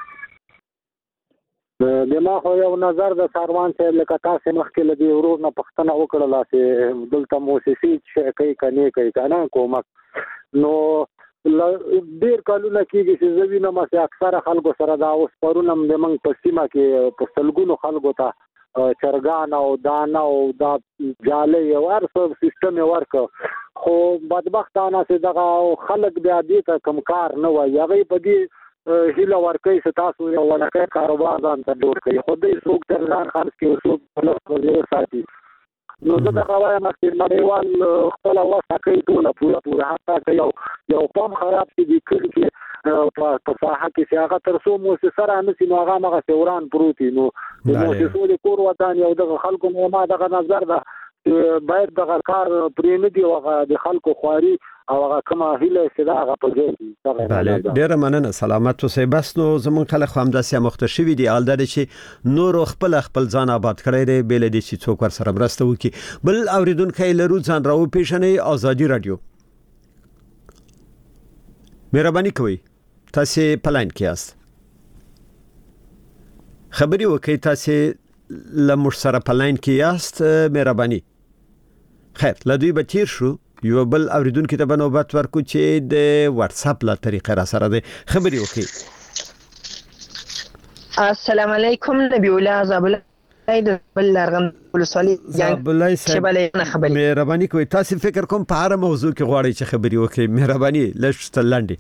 دما خو یو نظر د ساروان صاحب لکه تاسو مخکې لدی ورور نه پښتنه وکړه چې دلته موسسي چې کوي کني کوي کنه کومک نو ډیر کالونه کېږي چې زوینه ما اکثر خلکو سره دا اوس پرونم د منګ په سیمه کې په سلګونو خلکو ته چرګان او دانا او دا جاله یو ارسو سیستم ورک خو بدبختانه چې دغه خلک بیا دې ته کم کار نه وایي هغه په دې هیله ورکوي چې تاسو یو ولکه کاروبار ځان ته جوړ کړئ خو دې څوک ترلان خرڅ کوي څوک په لور ساتي نو دا غواړم چې نړیوال خپل واسطه کوي ټول پورا پورا حتی یو یو قوم خراب دي چې په ساحه کې چې هغه تر څو مو سره نه سي نو هغه مغه سوران پروتي نو نو چې ټول کور وطن یو د خلکو ما دغه نظر ده باید دغه کار پرې نه دی او د خلکو خواري او هغه کومه هیله چې دا هغه په ځای بله ډیره مننه سلامت اوسئ. بس نو زمون خلک هم داسې مخته شوي دي الدا چې نور خپل خپل ځان آباد کړی دی بل دي چې څوک ور سره مرسته وکړي. بل اوریدونکو لرو ځان راو پیژنې آزادي رادیو. مهرباني کوئ تاسو پلاین کې یاست. خبري وکړئ تاسو لمر سره پلاین کې یاست. مهرباني خیر لدوی به تیر شو. یو بل اوریدونکو ته بنوبت ورکو چې د واتس اپ لا طریقې را سره ده خبري وکړي. السلام علیکم نبی الله زابل اید بل لرغم ولسوالي زابلای صاحب مهرباني کوئ تاسو فکر کوم په هر موضوع کې غواړئ چې خبري وکړئ. مهرباني لږ تلندې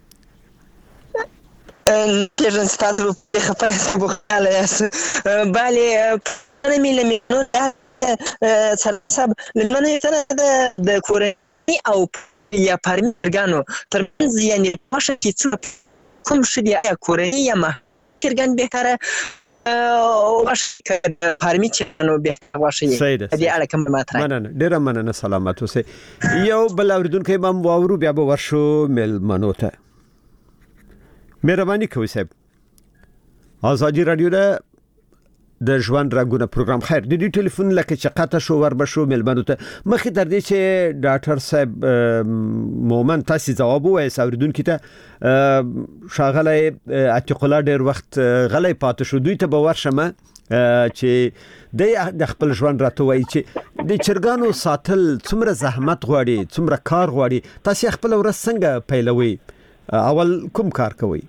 کېږي ستاسو په خبره بوخاله یاست. بله انا مې لمنو سرسب لمنه سره د کورنۍ او یا پرمرګانو ترمنځ یعنی پاشه کې څه کوم شي یا کورنۍ یا ما کېرګان به تر او واش کړه پرمی چې نو به واش یې دې اړه کوم ماتره مننه ډیره مننه سلامت اوسئ. یو بل اوریدونکو هم واورو بیا به ورشو مل منوته. مهرباني کوئ صاحب. آزادي رادیو ده د ژوند رنگونه پروګرام. خیر د دې ټلیفون لکه چې قطع شو ور بشو ملمنو ته مخې تر دې چې ډاکټر صاحب مومن تاسو جواب وایي اوریدونکو ته شاغله عتیق الله ډیر وخت غلې پاتې شو دوی ته به ورشمه چې د خپل ژوند راته وایي چې د چرګانو ساتل څومره زحمت غواړي څومره کار غواړي. تاسو خپل ورځ څنګه پیلوي اول کوم کار کوي؟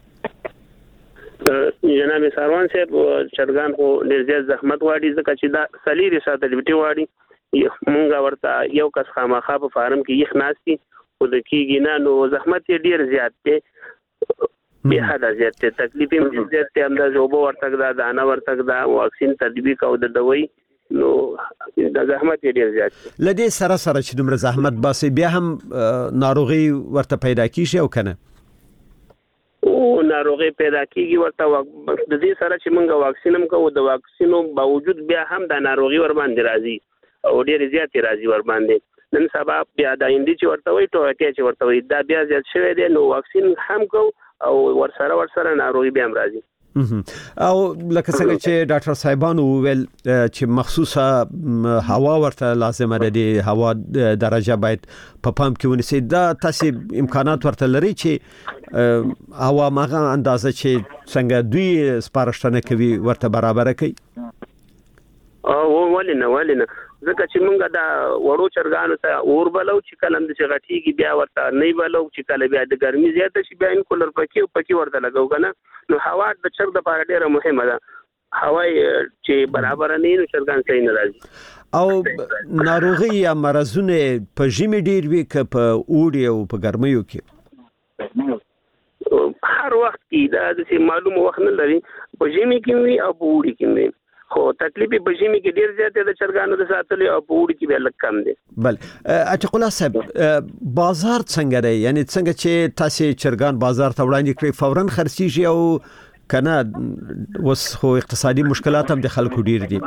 جناب ساروان صاحب چرګان خو ډیر زیات زحمت غواړي ځکه چې دا سلیری ساتلبټي غواړي. مونږ ورته یو کس خامخا په فارم کې یخ ناشتي او د کیږي نه نو زحمت یې ډیر زیات دی به حدا زیات دی تکلیف یې زیات دی. هم د جوبو ورتګ دا دانه ورتګ دا واکسین تطبیق او د دوی نو د زحمت یې ډیر زیات دی. لدې سره سره چې دومره زحمت باسي بیا هم ناروغي ورته پیدا کیږي او کنه او ناروغي پیدا کیږي ورته د دې سره چې موږ واکسین هم کوو د واکسینو باوجود بیا هم د ناروغي ور باندې راځي او ډیر زیات راځي ور باندې. نن سبا بیا د اندی چې ورته وي ټوکې چې ورته وي دا بیا زیات شوی دی نو واکسین هم کوو او ور سره ور سره ناروغي بیا هم راځي. او لکه څنګه چې ډاکټر صاحبانو ویل چې مخصوصه هوا ورته لازمه ده، د هوا درجه باید په پام کې ونیسي. دا تاسو امکانات ورته لري چې هوا ماغه اندازه چې څنګه دوی سپارښتنه کوي ورته برابر کوي؟ او ولنه ولنه ځکه چې مونږ دا وړو چرګانو ته اور بلو چې کلم د شغټیږي بیا ورته نه بلو چې کله بیا د ګرمي زیاته شي بیا ان کولر پکې پکې ورته لګاو کنه. نو هوا د چرګ د لپاره ډیره مهمه ده. هوا چې برابر نه نو چرګان صحیح نه راځي. او ناروغي یا مرزونه په ژمي ډیر وي که په اوړي او په ګرمیو کې؟ هر وخت کې دا د معلومه وخت نه لري، په ژمي کې وي او په اوړي کې وي. خو تکلیف په ژمي کې ډیر زیات د چرګانو د ساتلو او په اوړي کې به لږ کم دي. بل عتیق الله صاحب، بازار څنګه دی؟ یعنی څنګه چې تاسو چرګان بازار ته وړاندې کړئ فورا خرڅیږي او کنه وس خو اقتصادي مشکلات هم د خلکو ډیر دي؟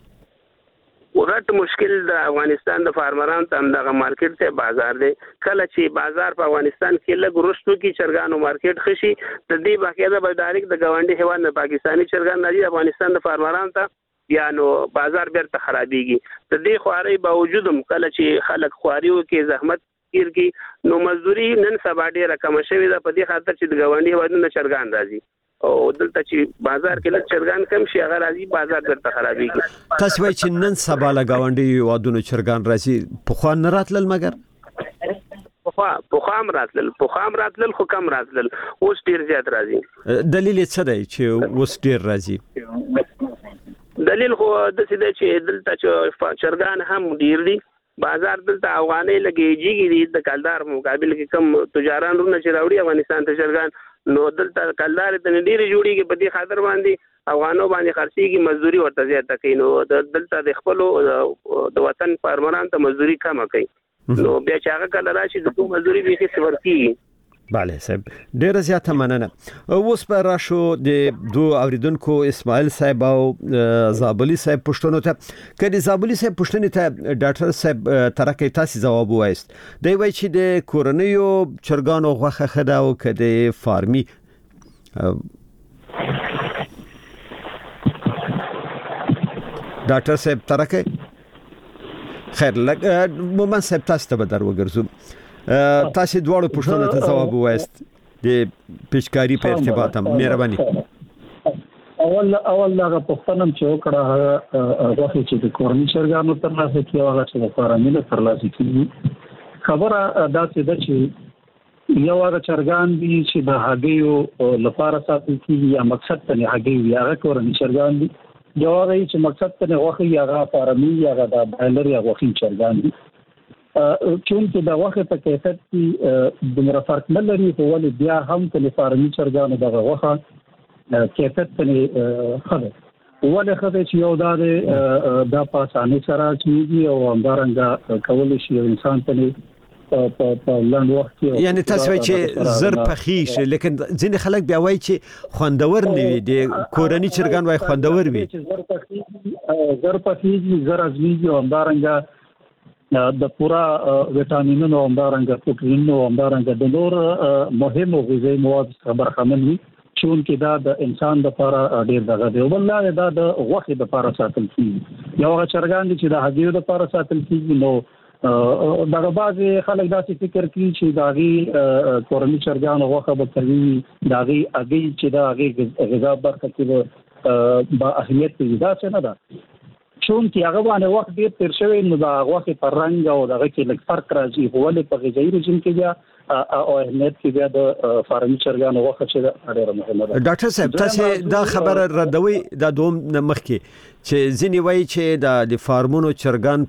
ورته مشکل د افغانستان د فارمرانو ته دغه مارکیټ ته بازار دی. کله چې بازار په افغانستان کې لږ رښتو کې چرګانو مارکیټ خشي د دې باقاعده به ډایرکټ د ګاونډي هیواد نه پاکستاني چرګان راځي افغانستان د فارمرانو ته، یا نو بازار بیرته خرابېږي. د دې خواري باوجود هم کله چې خلک خواريو کې زحمت کیر کې نو مزدوري نن سبا ډیره کم شوې ده په دې خاطر چې د ګاونډي هیواد نه چرګان راځي او دلته چې بازار کې لږ چرګان کم شي هغه راځي بازار بیرته خرابېږي. تاسو وایي چې نن سبا له ګاونډي هیوادونو چرګان راځي، په خو نه راتلل مګر پخوا پخوام راتلل پخوام راتلل خو کم راتلل، اوس ډیر زیات راځي. دلیل څه دی چې اوس ډیر راځي؟ دلیل خو د څه دی چې دلته چې چرګان هم ډیر دي، بازار دلته افغاني لګيږي دي د کلدار مقابل کې کم تجاران رونه چې راوړي افغانستان ته چرګان، نو دلته کلدار ته ډیر جوړیږي په دې خاطر باندې افغانو باندې خرڅيږي، مزدوري ورته زیاته کوي. نو دلته د خپل د وطن فارمران ته مزدوري کم کوي، نو بیا چې هغه کله راشي د کوم مزدوري به هیڅ ورکی. بله صاحب، ډیره زیاته مننه. اوس په راشو د دو اوریدونکو اسماعیل صاحب او زابلی صاحب پښتنو ته. کله زابلی صاحب پښتنې ته ډاکټر صاحب ترکه تاسو جواب وایست. دی وایي چې د کورنیو چرګانو غوښه خدا او کده فارمي ډاکټر صاحب ترکه خیر لګ مومن صاحب تاسو ته بدر وګرځو. تاسو دواړو پښتنو ته جواب وایست د پیشکاری په ارتباط هم مهرباني. اول اول دا پښتنم چې وکړه هغه چې د کورني چرګانو تر لاسه کې هغه چې د فارمینه تر لاسه کې خبره دا چې د چې یو هغه چرګان دي چې د هګیو لپاره ساتل کیږي یا مقصد ته هګي یا هغه کورني چرګان دي، یو هغه چې مقصد ته وخی هغه فارمي یا هغه د بایلر یا وخی چرګان دي. چون چې د وخت په کیفیت کې د مرفرق نه لري په ولې بیا هم په فارمي چرګانو دغه وخت کیفیت په خبره ولې خبره چې یو دا د پاسانه سره کیږي او همدارنګه کول شي انسان ته په لاند وخت کې، یعنی تاسو وایي چې زر پخیش، لیکن ځینې خلک بیا وایي چې خوندور نه وي، د کورني چرګان وایي خوندور وي. زر پخیږي زر پخیږي زر ازمیږي او همدارنګه د پورا وټامینونو او همدارنګه پروټینونو او همدارنګه د نور مهمو غذایي مواد څخه برخمن وي چې دا د انسان لپاره ډیر دغه دی. ولله دا د غوښې لپاره ساتل کیږي، یو چرګان دي چې د هګیو لپاره ساتل کیږي. نو دغه بعضی خلک داسې فکر کوي چې داغي کورني چرګان غوښه به کوي داغي هګي چې داغي غذا برخه کې با اهمیت دی، دا څه نه ده. چون چې هغه باندې وخت ډیر تیر شوی نو دا غوښه پر رنگ او دغه کې لږ فرق راځي، ولې په غذایي رژیم کې بیا او اهمیت کې بیا د فارمي چرګانو غوښه چې ډیره مهمه ده. ډاکټر صاحب تاسو دا خبره ردوي د دوم مخکې چې ځینې وایي چې د فارمونو چرګان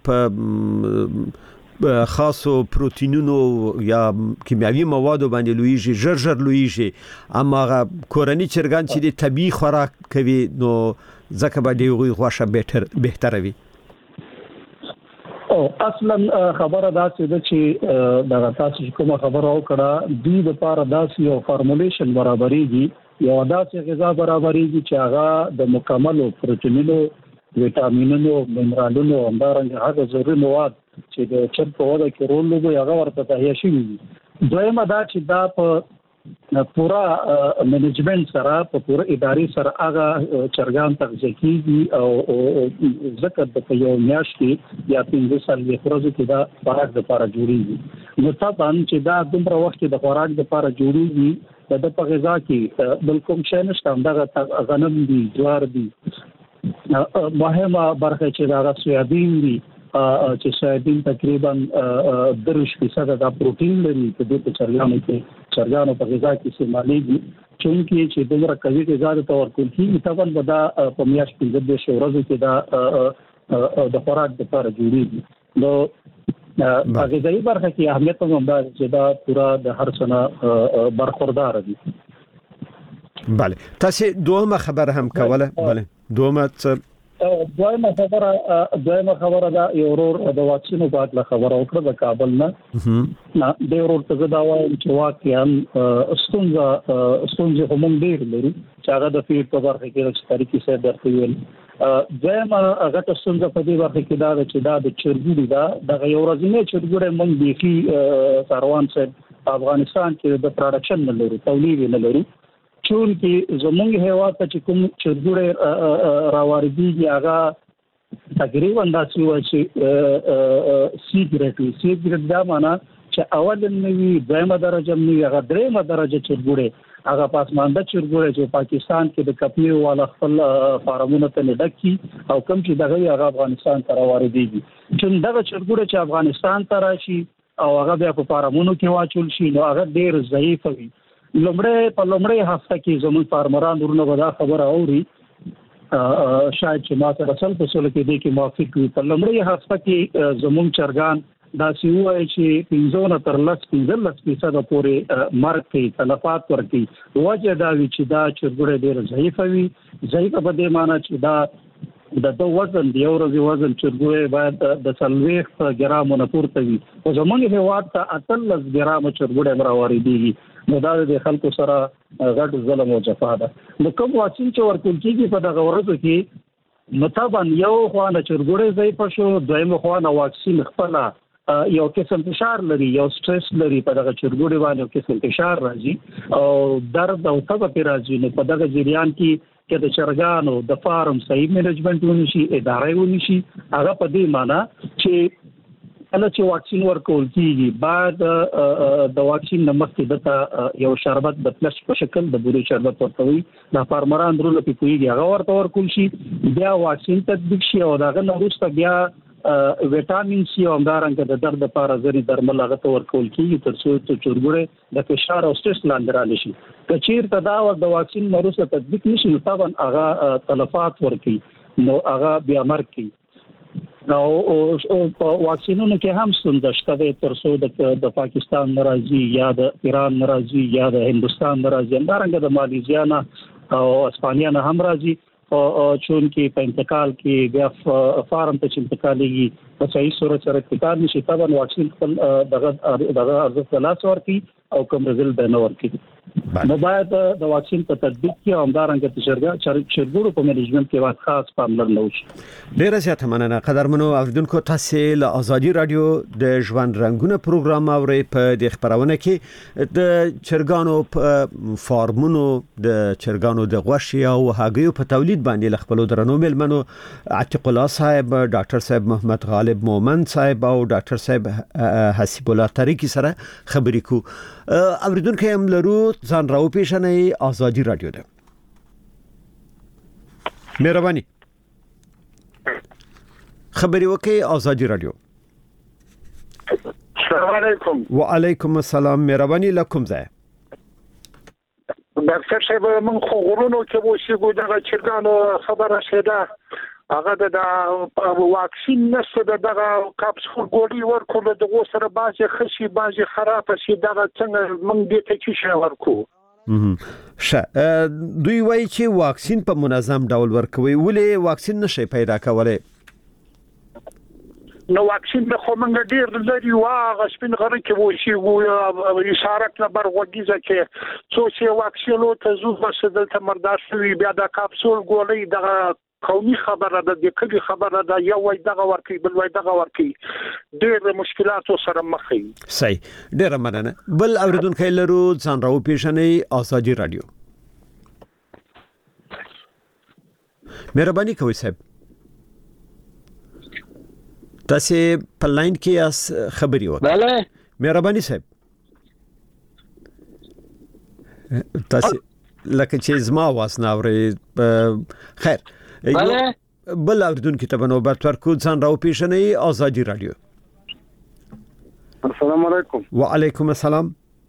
په خاصو پروتینونو یا کیمیاوي موادو باندې لویږي، ژر ژر لویږي، اما کورني چرګان چې د طبيعي خوراک کوي نو ځکه به دی غوښه بهتر بهتر وي. او اصلا خبره دا چې دا تاسو کومه خبره وکړه د دې لپاره داسې یو فارمولیشن برابرېږي، یو داسې غذا برابرېږي چې هغه د مکمل پروتینونو، وټامینونو، منرالونو او همدارنګه هغه ضروري مواد چې د چرګ په وده کې رول لوبوي هغه ورته تهیه شوي. دویمه دا چې دا په پورا منیجمنت سره په پورا اداري سره هغه چرګان تغذیه کیږي او ذکر د یو میاشت کې یا پنځه سال یې ورځې کې دا خوراک لپاره جوړیږي نو طبعا چې دا دومره وخت د خوراک لپاره جوړیږي د په غذا کې بالکل شي نشته همدغه غنم دي جوار دي مهمه برخه چې دا سویابین دي چې سویابین تقریبا درش فیصد د پروتین لري په دې چرګانو کې چرګانو په غذا کې استعمالېږي چونکی چې دومره قوي غذا ته ورکول کیږي طبعا بدا په میاشت کې د شورزو کې دا د خوراک لپاره جوړیږي نو هغه د دې برخه کې اهمیت هم دا چې دا پورا د هر څه برخوردار دي. بله تاسو دومره خبر هم کوله بله دومره دویمه خبره دویمه خبره دا یو ورور د واکسینو په اړه خبره وکړه د کابل نه نه د ورور ته دا وایم چې واقعا ستونزه ستونزه هم ډیر لري چې هغه د فیډ په برخه کې د طریقې سره درته ویل دویمه هغه ستونزه په دې برخه کې دا چې دا د چرګوړي دا د یو ورځې چرګوړي مونږ بيخي ساروان صاحب افغانستان کې د پروډکشن نه لري تولید نه لري چون کې زمونږ هیواد ته چې کوم چرګوړي راوړيږي هغه تقریبا داسې و چې سیګریټ سیګریټ دا معنا چې اول نوی دیمه درجه نوی هغه دریمه درجه چرګوړي هغه پاسمانده چرګوړي چې پاکستان کې د کپنی والا خپل فارمونه ته ډکی او کوم چې دغه هغه افغانستان ته راوړيږي چې دغه چرګوړي چې افغانستان ته راشي او هغه بیا په فارمونو کې واچول شي نو هغه ډیر ضعیف وي. لمړی په لمړی هفته کې زموږ فارمران ورونه ودا خبره اوري شاید چې ما سره سل په سل کې دي کې موافق وي په لمړی هفته کې زموږ چرګان دا سی وای چې پنځونه تر لس پنځلس فیصد پورې مرګ کوي تلفات ورکي وجه دا وی چې دا چرګوړي ډېر ضعیف وي ضعیف په دې معنی چې دا د دوه وزن دی او ورځي وزن چرګوړي باید د څلوېښت ګرامو نه پورته وي او زموږ هیواد ته اتلس ګرامو چرګوړي راوړي نو دا د خلکو سره غټ ظلم او جفا ده. نو کوم واکسین چې ورکول کیږي په دغه ورځو کې مطابق یو خوانه چرګوړي ضعیف شو دویم خوانه واکسین خپل یو قسم فشار لري یو سټرس لري په دغه چرګوړي باندې یو قسم فشار راځي او درد او تب په راځي نو په دغه جریان کې چې د چرګانو د فارم صحیح منیجمنت ونشي ادارې ونشي هغه په دې معنی چې کله چې واکسین ورکول کیږي بعد د واکسین نمخکې دته یو شربت د پلس په شکل د بوري شربت ورکوي د فارمران درو لپاره کوي هغه ورته ورکول شي بیا واکسین تطبیق شي او داغه وروسته بیا وټامین سی او همدارنګه د درد لپاره ځینې درمل هغه ورکول کیږي تر څو چې چرګوړي د فشار او سټرس لاندې رالي شي کچیر ته دا د واکسین وروسته تطبیق نشي نو طبعا هغه تلفات ورکي نو هغه بیا مرګ کوي نو په واکسینونو کې هم ستونزه شته تر څو د پاکستان ناراضي یا د ایران ناراضي یا د هندستان ناراضي همدارنګه د ماليزیا نه او اسپانیا نه هم راځي او چون کې په انتقال کې بیا فارم ته انتقالېږي په صحیح صورت سره انتقال نشي طبعا واکسین خپل دغه دغه ارزښت لاس ورکړي او کوم رزلټ به نه ورکړي نو باید د واکسین په تطبیق کې همدارنګه د چرګوړو په منیجمنت کې واخ خاص پاملرنه وشي. ډیره زیاته مننه قدرمنو اوریدونکو تاسو له ازادي رادیو د ژوند رنگونه پروګرام اوري په د خبرونه کې د چرګانو فارمونو د چرګانو د غوښې او هګیو په تولید باندې خپل درنو ملمنو عتیق الله صاحب ډاکټر صاحب محمد غالب مومن صاحب او ډاکټر صاحب حسیب الله طریقی سره خبرې کو اوریدونکو هم لرو ځان راو پیښنې ازادي رادیو ده مهرباني خبري وکي ازادي رادیو. السلام علیکم. وعلیکم السلام مهرباني لکم ځای ډاکټر صاحب من خو غوړونو کې وو چې ګوډه چرګانو خبره شېده هغه د واکسین نشته دغه کاپسول ګولۍ ورکول دغه سره بازي خشي بازي خراب شي دغه څنګه موږ دې ته چې شي ورکو شه دوی وایي چې واکسین په منظم ډول ورکوي ولې واکسین نشي پیدا کولای نو واکسین به خو موږ ډیر لري واغ سپین غره کې وو شي اشاره نمبر وګیزه کې څو چې واکسینو ته زو بس دلته مردار شوی بیا د کاپسول ګولۍ دغه قومي خبره ده د کلی خبره ده یو وای دغه ورکی بل وای دغه ورکی ډېر مشکلات سره مخ دي. صحیح ډېر مننه. بل اوریدونکو لرو ځان راو پیښنې ازادي رادیو. مهرباني کوئ صاحب. تاسو په لاین کې اس خبري وکړئ. بله مهرباني صاحب. تاسو لکه چې زما واسنه اوري خیر. بله بل اوریدونکو ته نوبت ورکو ځان راو پیښنې ازادي رادیو. السلام علیکم. وعلیکم السلام.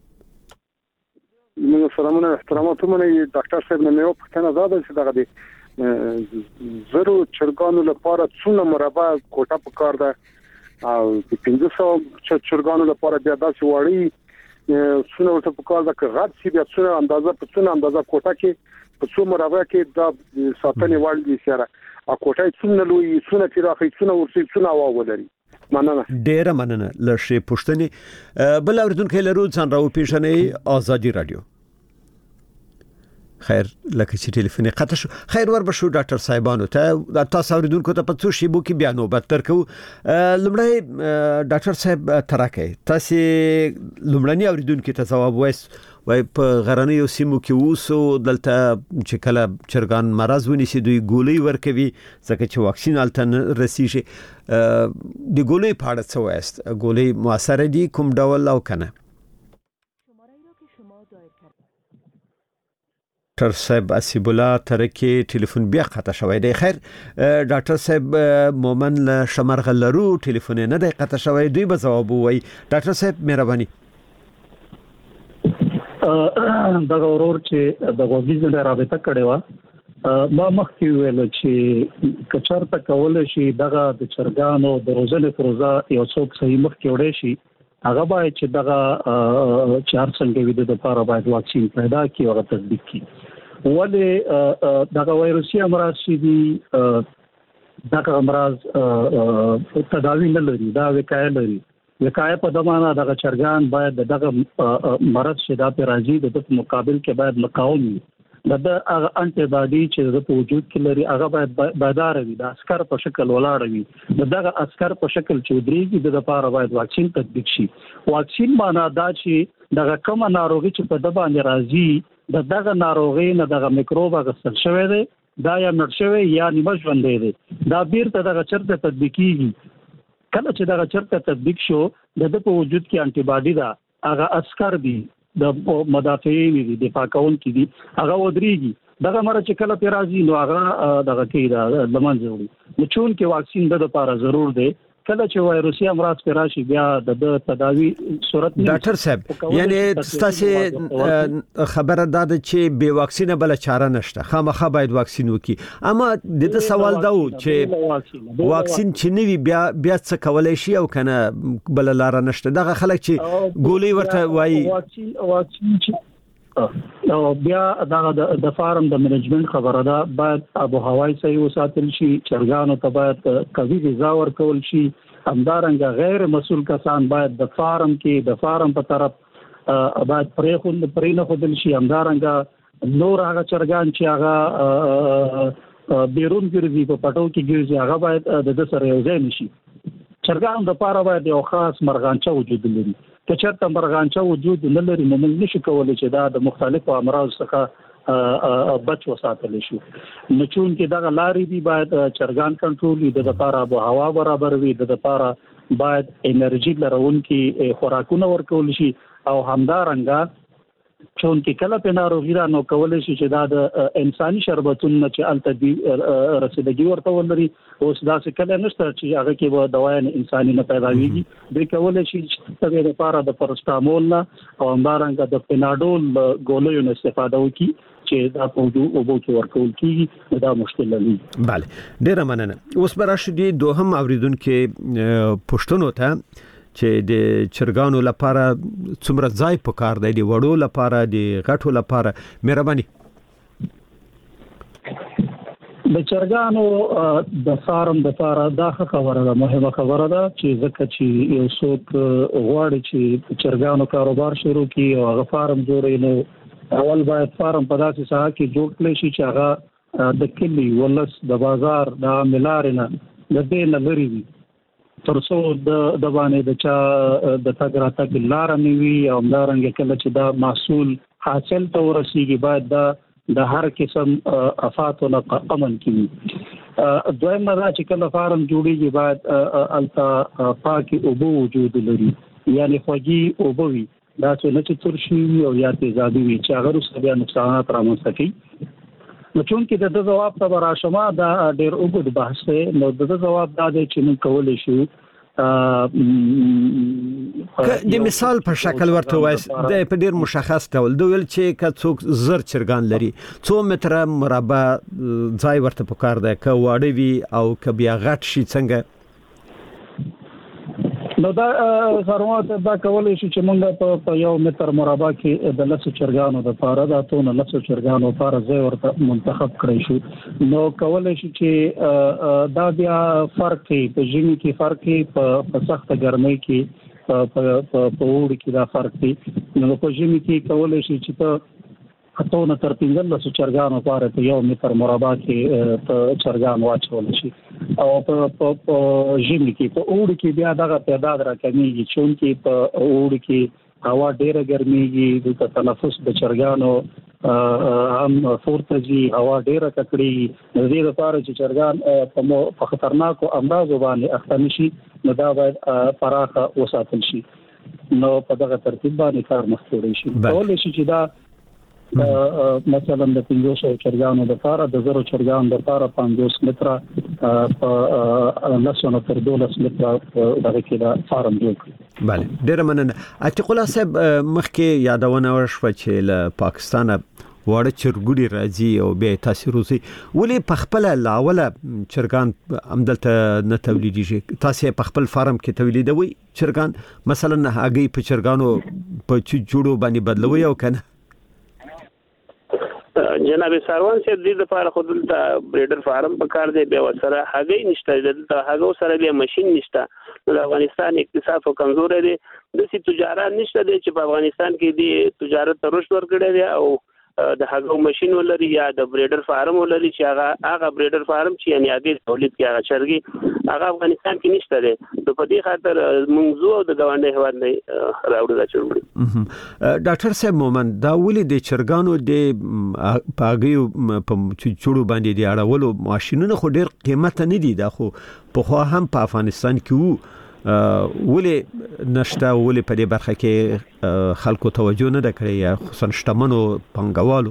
من سلامونه احترامات منه ډاکټر صاحب نه یو پښتنه زاده چې دغه دي زرو چرګانو لپاره څونه مربع کوټه پکار ده او د پنځه سوه چرګانو لپاره بیا داسې وړي څونه ورته پکار ده که غټ شي بیا څونه اندازه په څونه اندازه کوټه کې په څو مربع کې د ساتنې وړ دي سره او کوټه څونه لوی څونه پراخه څونه ورسي څونه هوا ولري. مننه ډیره مننه. لږه پوښتنه بل اوریدونکو لرو ځان راو پیښنې ازادي رادیو. خیر لکه چې ټلیفون قطع شو. خیر ور بشو ډاکټر صاحبانو ته تاسو اوریدونکو ته په څو شی بو کې بیان وبد ترکو. لمړی ډاکټر صاحب تراکه تاسو لمړنی اوریدونکو ته جواب وایس وای په غرنیو سیمو کې اوسو دلته چې کله چرګان مرز ونیسي دوی ګولۍ ورکوي ځکه چې واکسین التن رسیږي. د ګولۍ په اړه څه وایست؟ ګولۍ موثر دي کوم ډول او کنه؟ ډاکټر صاحب اسیب الله ترکی ټلیفون بیا قطع شوی دی. خیر ډاکټر صاحب مومن له شمرغه لرو ټلیفون نه دی قطع شوی دوی به جواب وای. ډاکټر صاحب مهرباني. دا ورور چې د غوږیز نه رابطه کړې و ما مخکې ویل چې کچرته کول شي دغه د چرګانو د روزنې پروژه یو څوک صحیح مخکې وړي شي هغه باید چې دغه چار څنګه وي د لپاره باید واکسین پیدا کړي او تطبیق کړي. ولې دغه وایروسي امراض چې دي دغه امراض تداوی نه لري دا وقایه لري. وقایه په دمانه دغه چرګان باید دغه مرض چې دا په راځي د مقابل کې باید مقاوم وي. د هغه انټي باډي چې د وجود کې لري هغه باید بادار وي د اسکر په شکل ولاړ وي. دغه اسکر په شکل چې درېږي د لپاره باید واکسین تطبیق شي. واکسین معنا دا چې دغه کوم ناروغي چې په د باندې راځي د دغه ناروغي نه دغه میکروب غسل شوی دی دا یا مړ شوی یا نیمه ژوندی دی دا بیرته دغه چرته تطبیقیږي. کله چې دغه چرته تطبیق شو د د په وجود کې انټي باډي دا هغه اسکر دی د مدافعین دي دفاع کوونکي دي هغه ودرېږي دغه مر چې کله پیرازي نو هغه دغه کې دا لمنځه وړي. نو چون کې واکسین د لپاره ضرور دی. کله چې وایروسي امراض پر راشي بیا د تداوی صورت نه. ډاکټر صاحب یعنی تاسو خبره ده چې به واکسینه بل چاره نشته خامخا باید واکسین وکي. اما د دې سوال دا و چې واکسین چې نوي بیا بیا څه کولای شي او کنه بل لار نشته. دغه خلک چې ګولۍ ورته وایي واکسین واکسین چې او بیا دا د فارم د منیجمنت خبره ده باید ابو هوای صحیح وساتل شي. چرګانو ته باید قوي غذا ورکول شي. همدارنګه غیر مسؤل کسان باید د فارم کې د فارم په طرف باید پرې خو پرې نه خدل شي. همدارنګه نور هغه چرګان چې هغه بیرون ګرځي په پټو کې ګرځي هغه باید د د سره یو ځای نشي. چرګان د پاره باید یو خاص مرغانچه وجود لري. که چېرته مرغانچه وجود نه لري نو موږ نشو کولای چې دا د مختلفو امراض څخه بچ وساتل شي. نو چون کې دغه لارې دی باید چرګان کنټرول د لپاره ابو هوا برابر وي د لپاره باید انرژي لرونکي خوراکونه ورکول شي او همدارنګه چون کې کله په ناروغي را نو کولای شي چې دا د انساني شربتونو چې التدی رسیدګي ورته ولري اوس دا څه کله نشته چې هغه کې به دوايان انساني نه پیدا ويږي. دوی کولای شي چې د لپاره د پرستامول او همدارنګه د پیناډول ګولایو نه استفاده وکړي چې دا په وجود او بو کې ورکول کیږي دا مشکل لري. bale ډیر مننه. اوس براشي دي دوهم اوریدونکو پښتنو ته چې د چرګانو لپاره څومره ځای پکار دی د وړو لپاره د غټو لپاره مهرباني. د چرګانو د فارم د لپاره دا خبره ده مهمه خبره ده چې ځکه چې یو څوک غواړي چې چرګانو کاروبار شروع کړي او هغه فارم جوړي نو اول باید فارم په داسې ساحه کې جوړ کړي چې هغه د کلی ولس د بازار د عاملارنه د دې نه لري وي ترڅو د د باندې د چا د تګ راتګ لار نه وي او همدارنګه کله چې دا محصول حاصل ته ورسیږي باید دا د هر قسم افاتو نه امن کیږي دویم دا چې کله فارم جوړیږي باید التا پاکي اوبو وجود لري یعنی خوږی اوبو وي دا چې نه چې ترشي او یا تیزابي وي چې هغه سره بیا نقصانات رامنځته کوي نو چون کې د جواب ته راشمه دا ډېر اوږد بحث دی نو د جواب دا دی چې موږ کولای شو د مثال په شکل ورته وایي د په ډېر مشخص ډول د ویل چې که څوک زر چرګان لري څو متره مربع ځای ورته پکار دی که واړه وي او که بیا غټ شي څنګه نو دا ضرورت دا کولای شي چې موږ په یو متر مربع کې د لسو چرګانو د پاره دا ټول لسو چرګانو لپاره ځای ورته منتخب کړی شو نو کولای شي چې دا بیا فرق کې په ژمي کې فرق کې په سخت ګرمۍ کې په په وړي کې دا فرق دی نو په ژمي کې کولای شي چې په اتونه تر پنځه لسو چرګانو لپاره په یو متر مربع کې په چرګان واچول شي او په په ژمي کې په وړي کې بیا دغه تعداد راکمیږي چون کې په وړي کې هوا ډیره ګرميږي د تنفس د چرګانو هم فورتجي هوا ډیره ککړي د دې لپاره چې چرګان په خطرناکو امراض باندې اخته نشي نو دا باید پراخه وساتل شي نو په دغه ترتیب باندې کار مخکې شي کولای شي چې دا مثلا د پنځوس چرګانو لپاره د زرو چرګانو لپاره پنځوس متره په لسونه تر دولس متره دغه کې دا فارم جوړ کړي. بله ډېر مننه. عتیق الله صاحب مخکې یادونه وشوه چې له پاکستان واړه چرګوړي راځي او بیا تاسو روزي ولې په خپل لاوله چرګان عمدلته نه تولیدېږي تاسو په خپل فارم کې تولیدوي چرګان مثلا هغه په چرګانو په چجوړو باندې بدلوي او کنه جناب ساروان صاحب دې لپاره خود ته بریډر فارم په کار دی بیا سره هغه نشته د هغه سره بیا ماشين نشته د افغانستان اقتصاد او کمزور دی د سي تجارت نشته دی چې په افغانستان کې دی تجارت ترش ورکړي دی او د هغه ماشين ولري یا د بریډر فارم ولري چې هغه هغه بریډر فارم چې یعنی هغه تولید کې هغه چرګي هغه افغانستان کې نشته دی د په دې خاطر موږ د غونډې هواد نه راوړل راځي. ډاکټر صاحب مومن دا ولې د چرګانو د پاګیو په چوړو باندې دی اړولو ماشينونه خو ډېر قیمت نه دي دا خو په خو هم په افغانستان کې وو ولې نشته ولې په دې برخه کې خلکو توجه نه کړی یا خصوصا شتمنو پنګوالو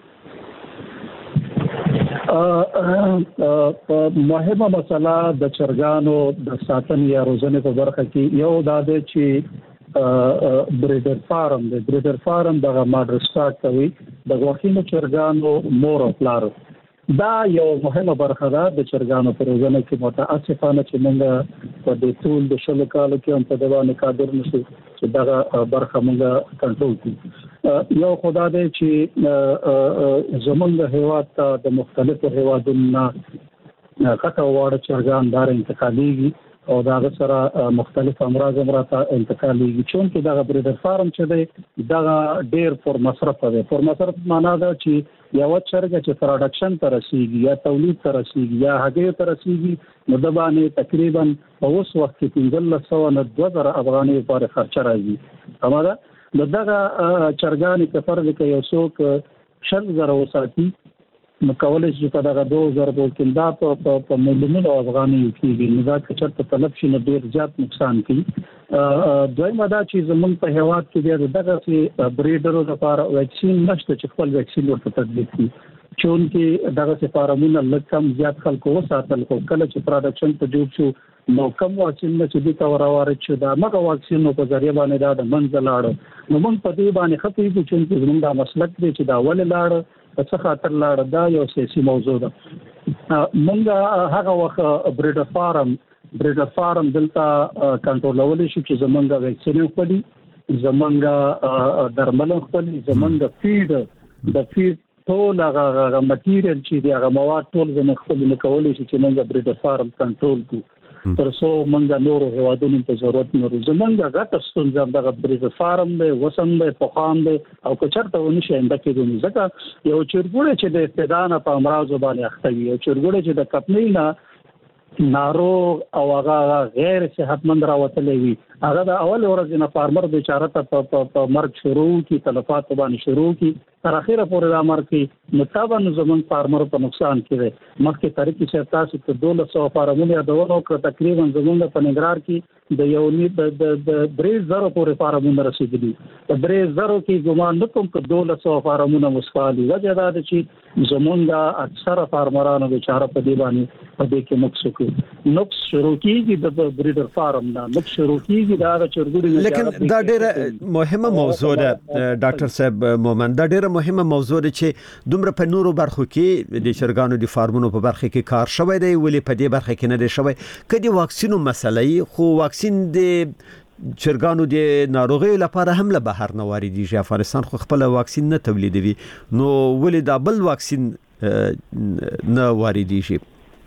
مهمه مسله د چرګانو د ساتنې یا روزنې په برخه کې یو دا دی چې بریډر فارم د بریډر فارم دغه ماډر سٹارټ کوي د غوښینو چرګانو مور او پلار دا یو مهمه برخه ده د چرګانو په روزنه کې متاسفانه چې موږ په دې ټول د شلو کالو کې هم په دغه قادر نشو چې دغه برخه موږ کنټرول کړو. یو خدای دې چې زمونږ هیواد ته د مختلفو هیوادونو کټه واړه چرګان دار انتقاليږي او دا سره مختلف امراض امراض انتقاليږي چون کې دا بریډر فارم چې دی دا ډېر پر مصرف دی. پر مصرف معنا دا چې یو چرګ چې پروډکشن تر رسیدي یا تولید تر رسیدي یا هغه تر رسیدي نو د باندې تقریبا په اوس وخت کې پنځه سوه نه دوه زره افغانۍ لپاره خرچ راځي. همدا دغه چرګان کې فرض کې یو څوک شل زره وساتي نو کولای شي په دغه دوه زره کې دا په په ملیونونو افغانۍ کېږي نو دا چې په طلب شي نو ډیر زیات نقصان کوي. دویمه دا چې زمونږ په هیواد کې بیا دغه چې بریډرو لپاره ویکسین نشته چې خپل ویکسین ورته تطبیق کړي چون کې دغه فارمونه لکم زیات خلکو وساتل خو کله چې پروډکشن ته جوړ شو نو کوم واکسین چې د تور وارد شو دا مګه واکسین په ذریعہ باندې دا د منځ لاړ نو موږ په دې باندې خپې چې چون کې زمونږ د مسلک دی چې دا ول لاړ په څه خاطر لاړ دا یو سیاسي موضوع ده. موږ هغه وخت بریډر فارم بریډر فارم دلته کنټرولول شي چې زمونږ ویکسین خپلې زمونږ درمل خپلې زمونږ فیډ د فیډ ټول هغه ماتیریال چې دی هغه مواد ټول زموږ خپل نه کولای شي چې موږ بریډر فارم کنټرول کړو. تر څو موږ نور هوادونو ته ضرورت نه لري موږ غاټه ستونزه دغه بریډ فارم دی وسم دی پخام دی او کچرته ونشي انده کې دونی ځکه یو چرګوړی چې د ابتداء په امراض باندې اخته وي یو چرګوړی چې د کپنی نه ناروغ او هغه غیر صحتمند راوتلی وي هغه د اول ورځې نه فارمر بیچاره ته په مرګ شروع کی تلفات باندې شروع کی تر اخره پورې د امر کې متابن زمون فارمر په نقصان کړي مخکې طریقې چې تاسو ته دولت سو فارمونه دونه کړ تقریبا زمون په نګرار کې د یو نی د درې زره پورې فارمونه رسیدلي د درې زره کې ګمان نکوم چې دولت سو فارمونه مسفالي وجه دا ده چې زمون دا اکثره فارمرانو بیچاره په دی باندې په دې کې نقص کوي نقص شروع کیږي د بریډر فارم نه نقص شروع کیږي دا چرګوړي لیکن دا ډېر مهمه موضوع ده ډاکټر صاحب مومن دا ډېر مهمه موضوع ده چې دومره په نورو برخو کې د چرګانو د فارمونو په برخه کې کار شوی دی ولې په دې برخه کې نه دی شوی کدي واکسینو مسلې خو واکسین د چرګانو د ناروغي لپاره هم له بهر نه واردېږي افغانستان خو خپل واکسین نه تولیدوي نو ولې دا بل واکسین نه واردېږي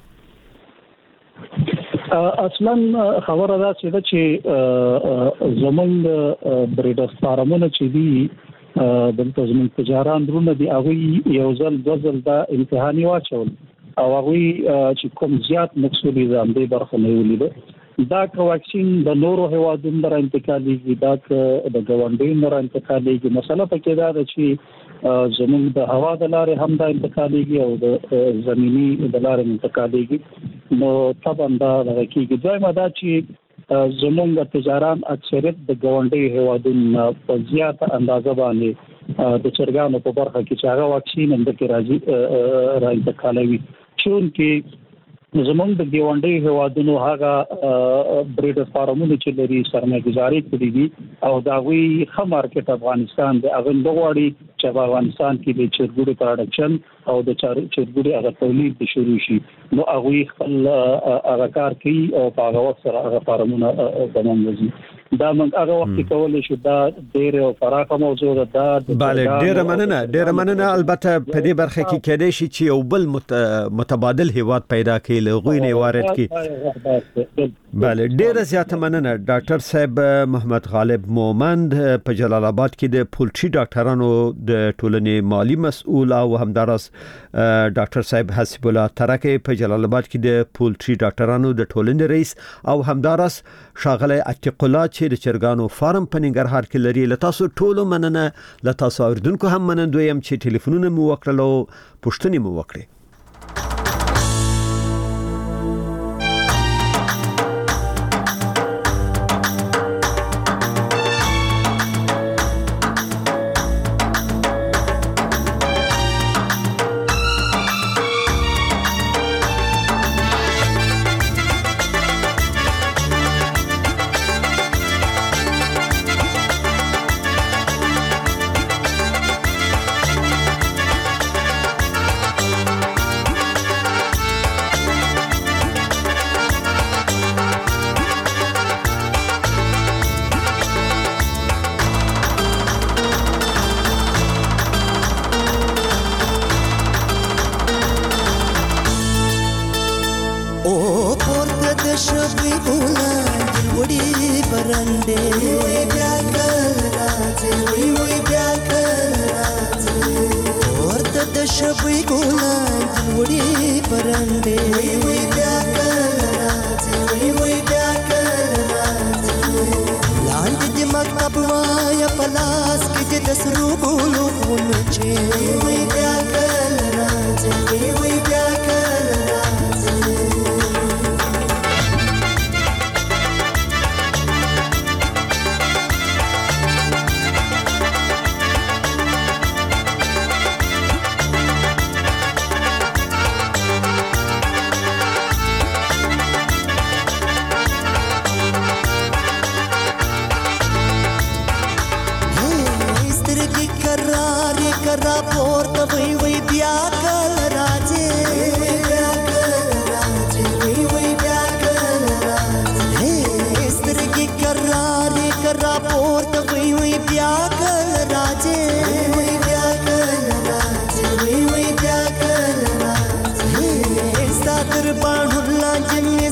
اصلا خبره دا چې زمونږ بریډر فارمونه چې دي دلته زمونږ تجاران درونه دي هغه یو ځل دوزل دا امتحاني واچول او هغه چې کوم زیات مقصودی ځان دی برخه نه ولیده دا واکسین د نورو هوادونو در انتقالېږي دا د ګاونډیو در انتقالېږي مسله پکې دا ده چې زمونږ د هوا د لارې هم دا انتقالېږي او د زمینی د لارې انتقالېږي نو طبعا دا لکه دویمه دا چې زمونږ تجاران اکثریت د ګاونډي هوادونو په زیاته اندازه باندې د چرګانو په برخه کې چې هغه واکسین هم د کې راځي را انتقالوي چون کې زمونږ د ګاونډي هوادونو هغه بریډر فارمونه چې لري سرمایه‌ګذاري کړې دي او دا وی خه مارکیټ افغانستان د اغن بغواړي چې افغانستان کې د چرګوړي پروډکشن او د چرګوړي هغه تولید شروع شي نو هغه خپل هغه کار کوي او په هغه وخت سره هغه فارمونه زمونږ دا موږ هغه وخت کولای شو دا ډېر او فراخه موضوع ده دا bale ډېر مننه ډېر مننه البته په دې برخه کې کېدای شي چې یو بل متبادل هیواد پیدا کړي لغوی نه وارد کړي bale ډېر زیاته مننه ډاکټر صاحب محمد غالب مومند په جلال آباد کې د پولټري ډاکټرانو د ټولنې مالی مسؤل او همدارس ډاکټر صاحب حسب الله ترکه په جلال آباد کې د پولټري ډاکټرانو د ټولنې رئیس او همدارس شاغله عتیق الله چې د چرګانو فارم په ننګرهار کې لري له تاسو ټولو مننه له تاسو اوریدونکو هم مننه يم چې ټلیفونونه مو وکړلو پوښتنې مو وکړې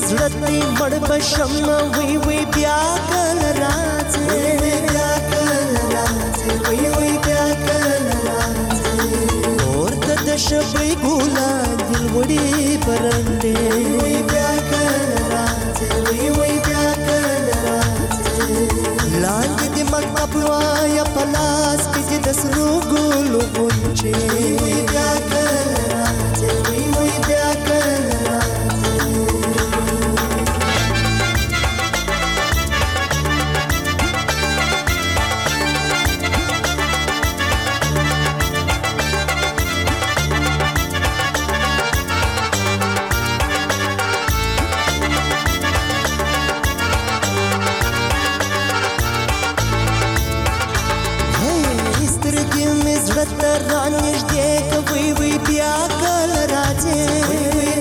زړه دې مړ بشم وی وی بیا کله راځي وی بیا کله راځي وی وی بیا کله راځي ورته د شپې ګولا دل وړي پرندې وی بیا کله راځي وی وی بیا کله راځي لاندې د مکتب وایا پلاس کې د سرو ګلو غونچې وی بیا کله راځي وی وی بیا کله رانیږدې کوي وی بیا کله راځي وی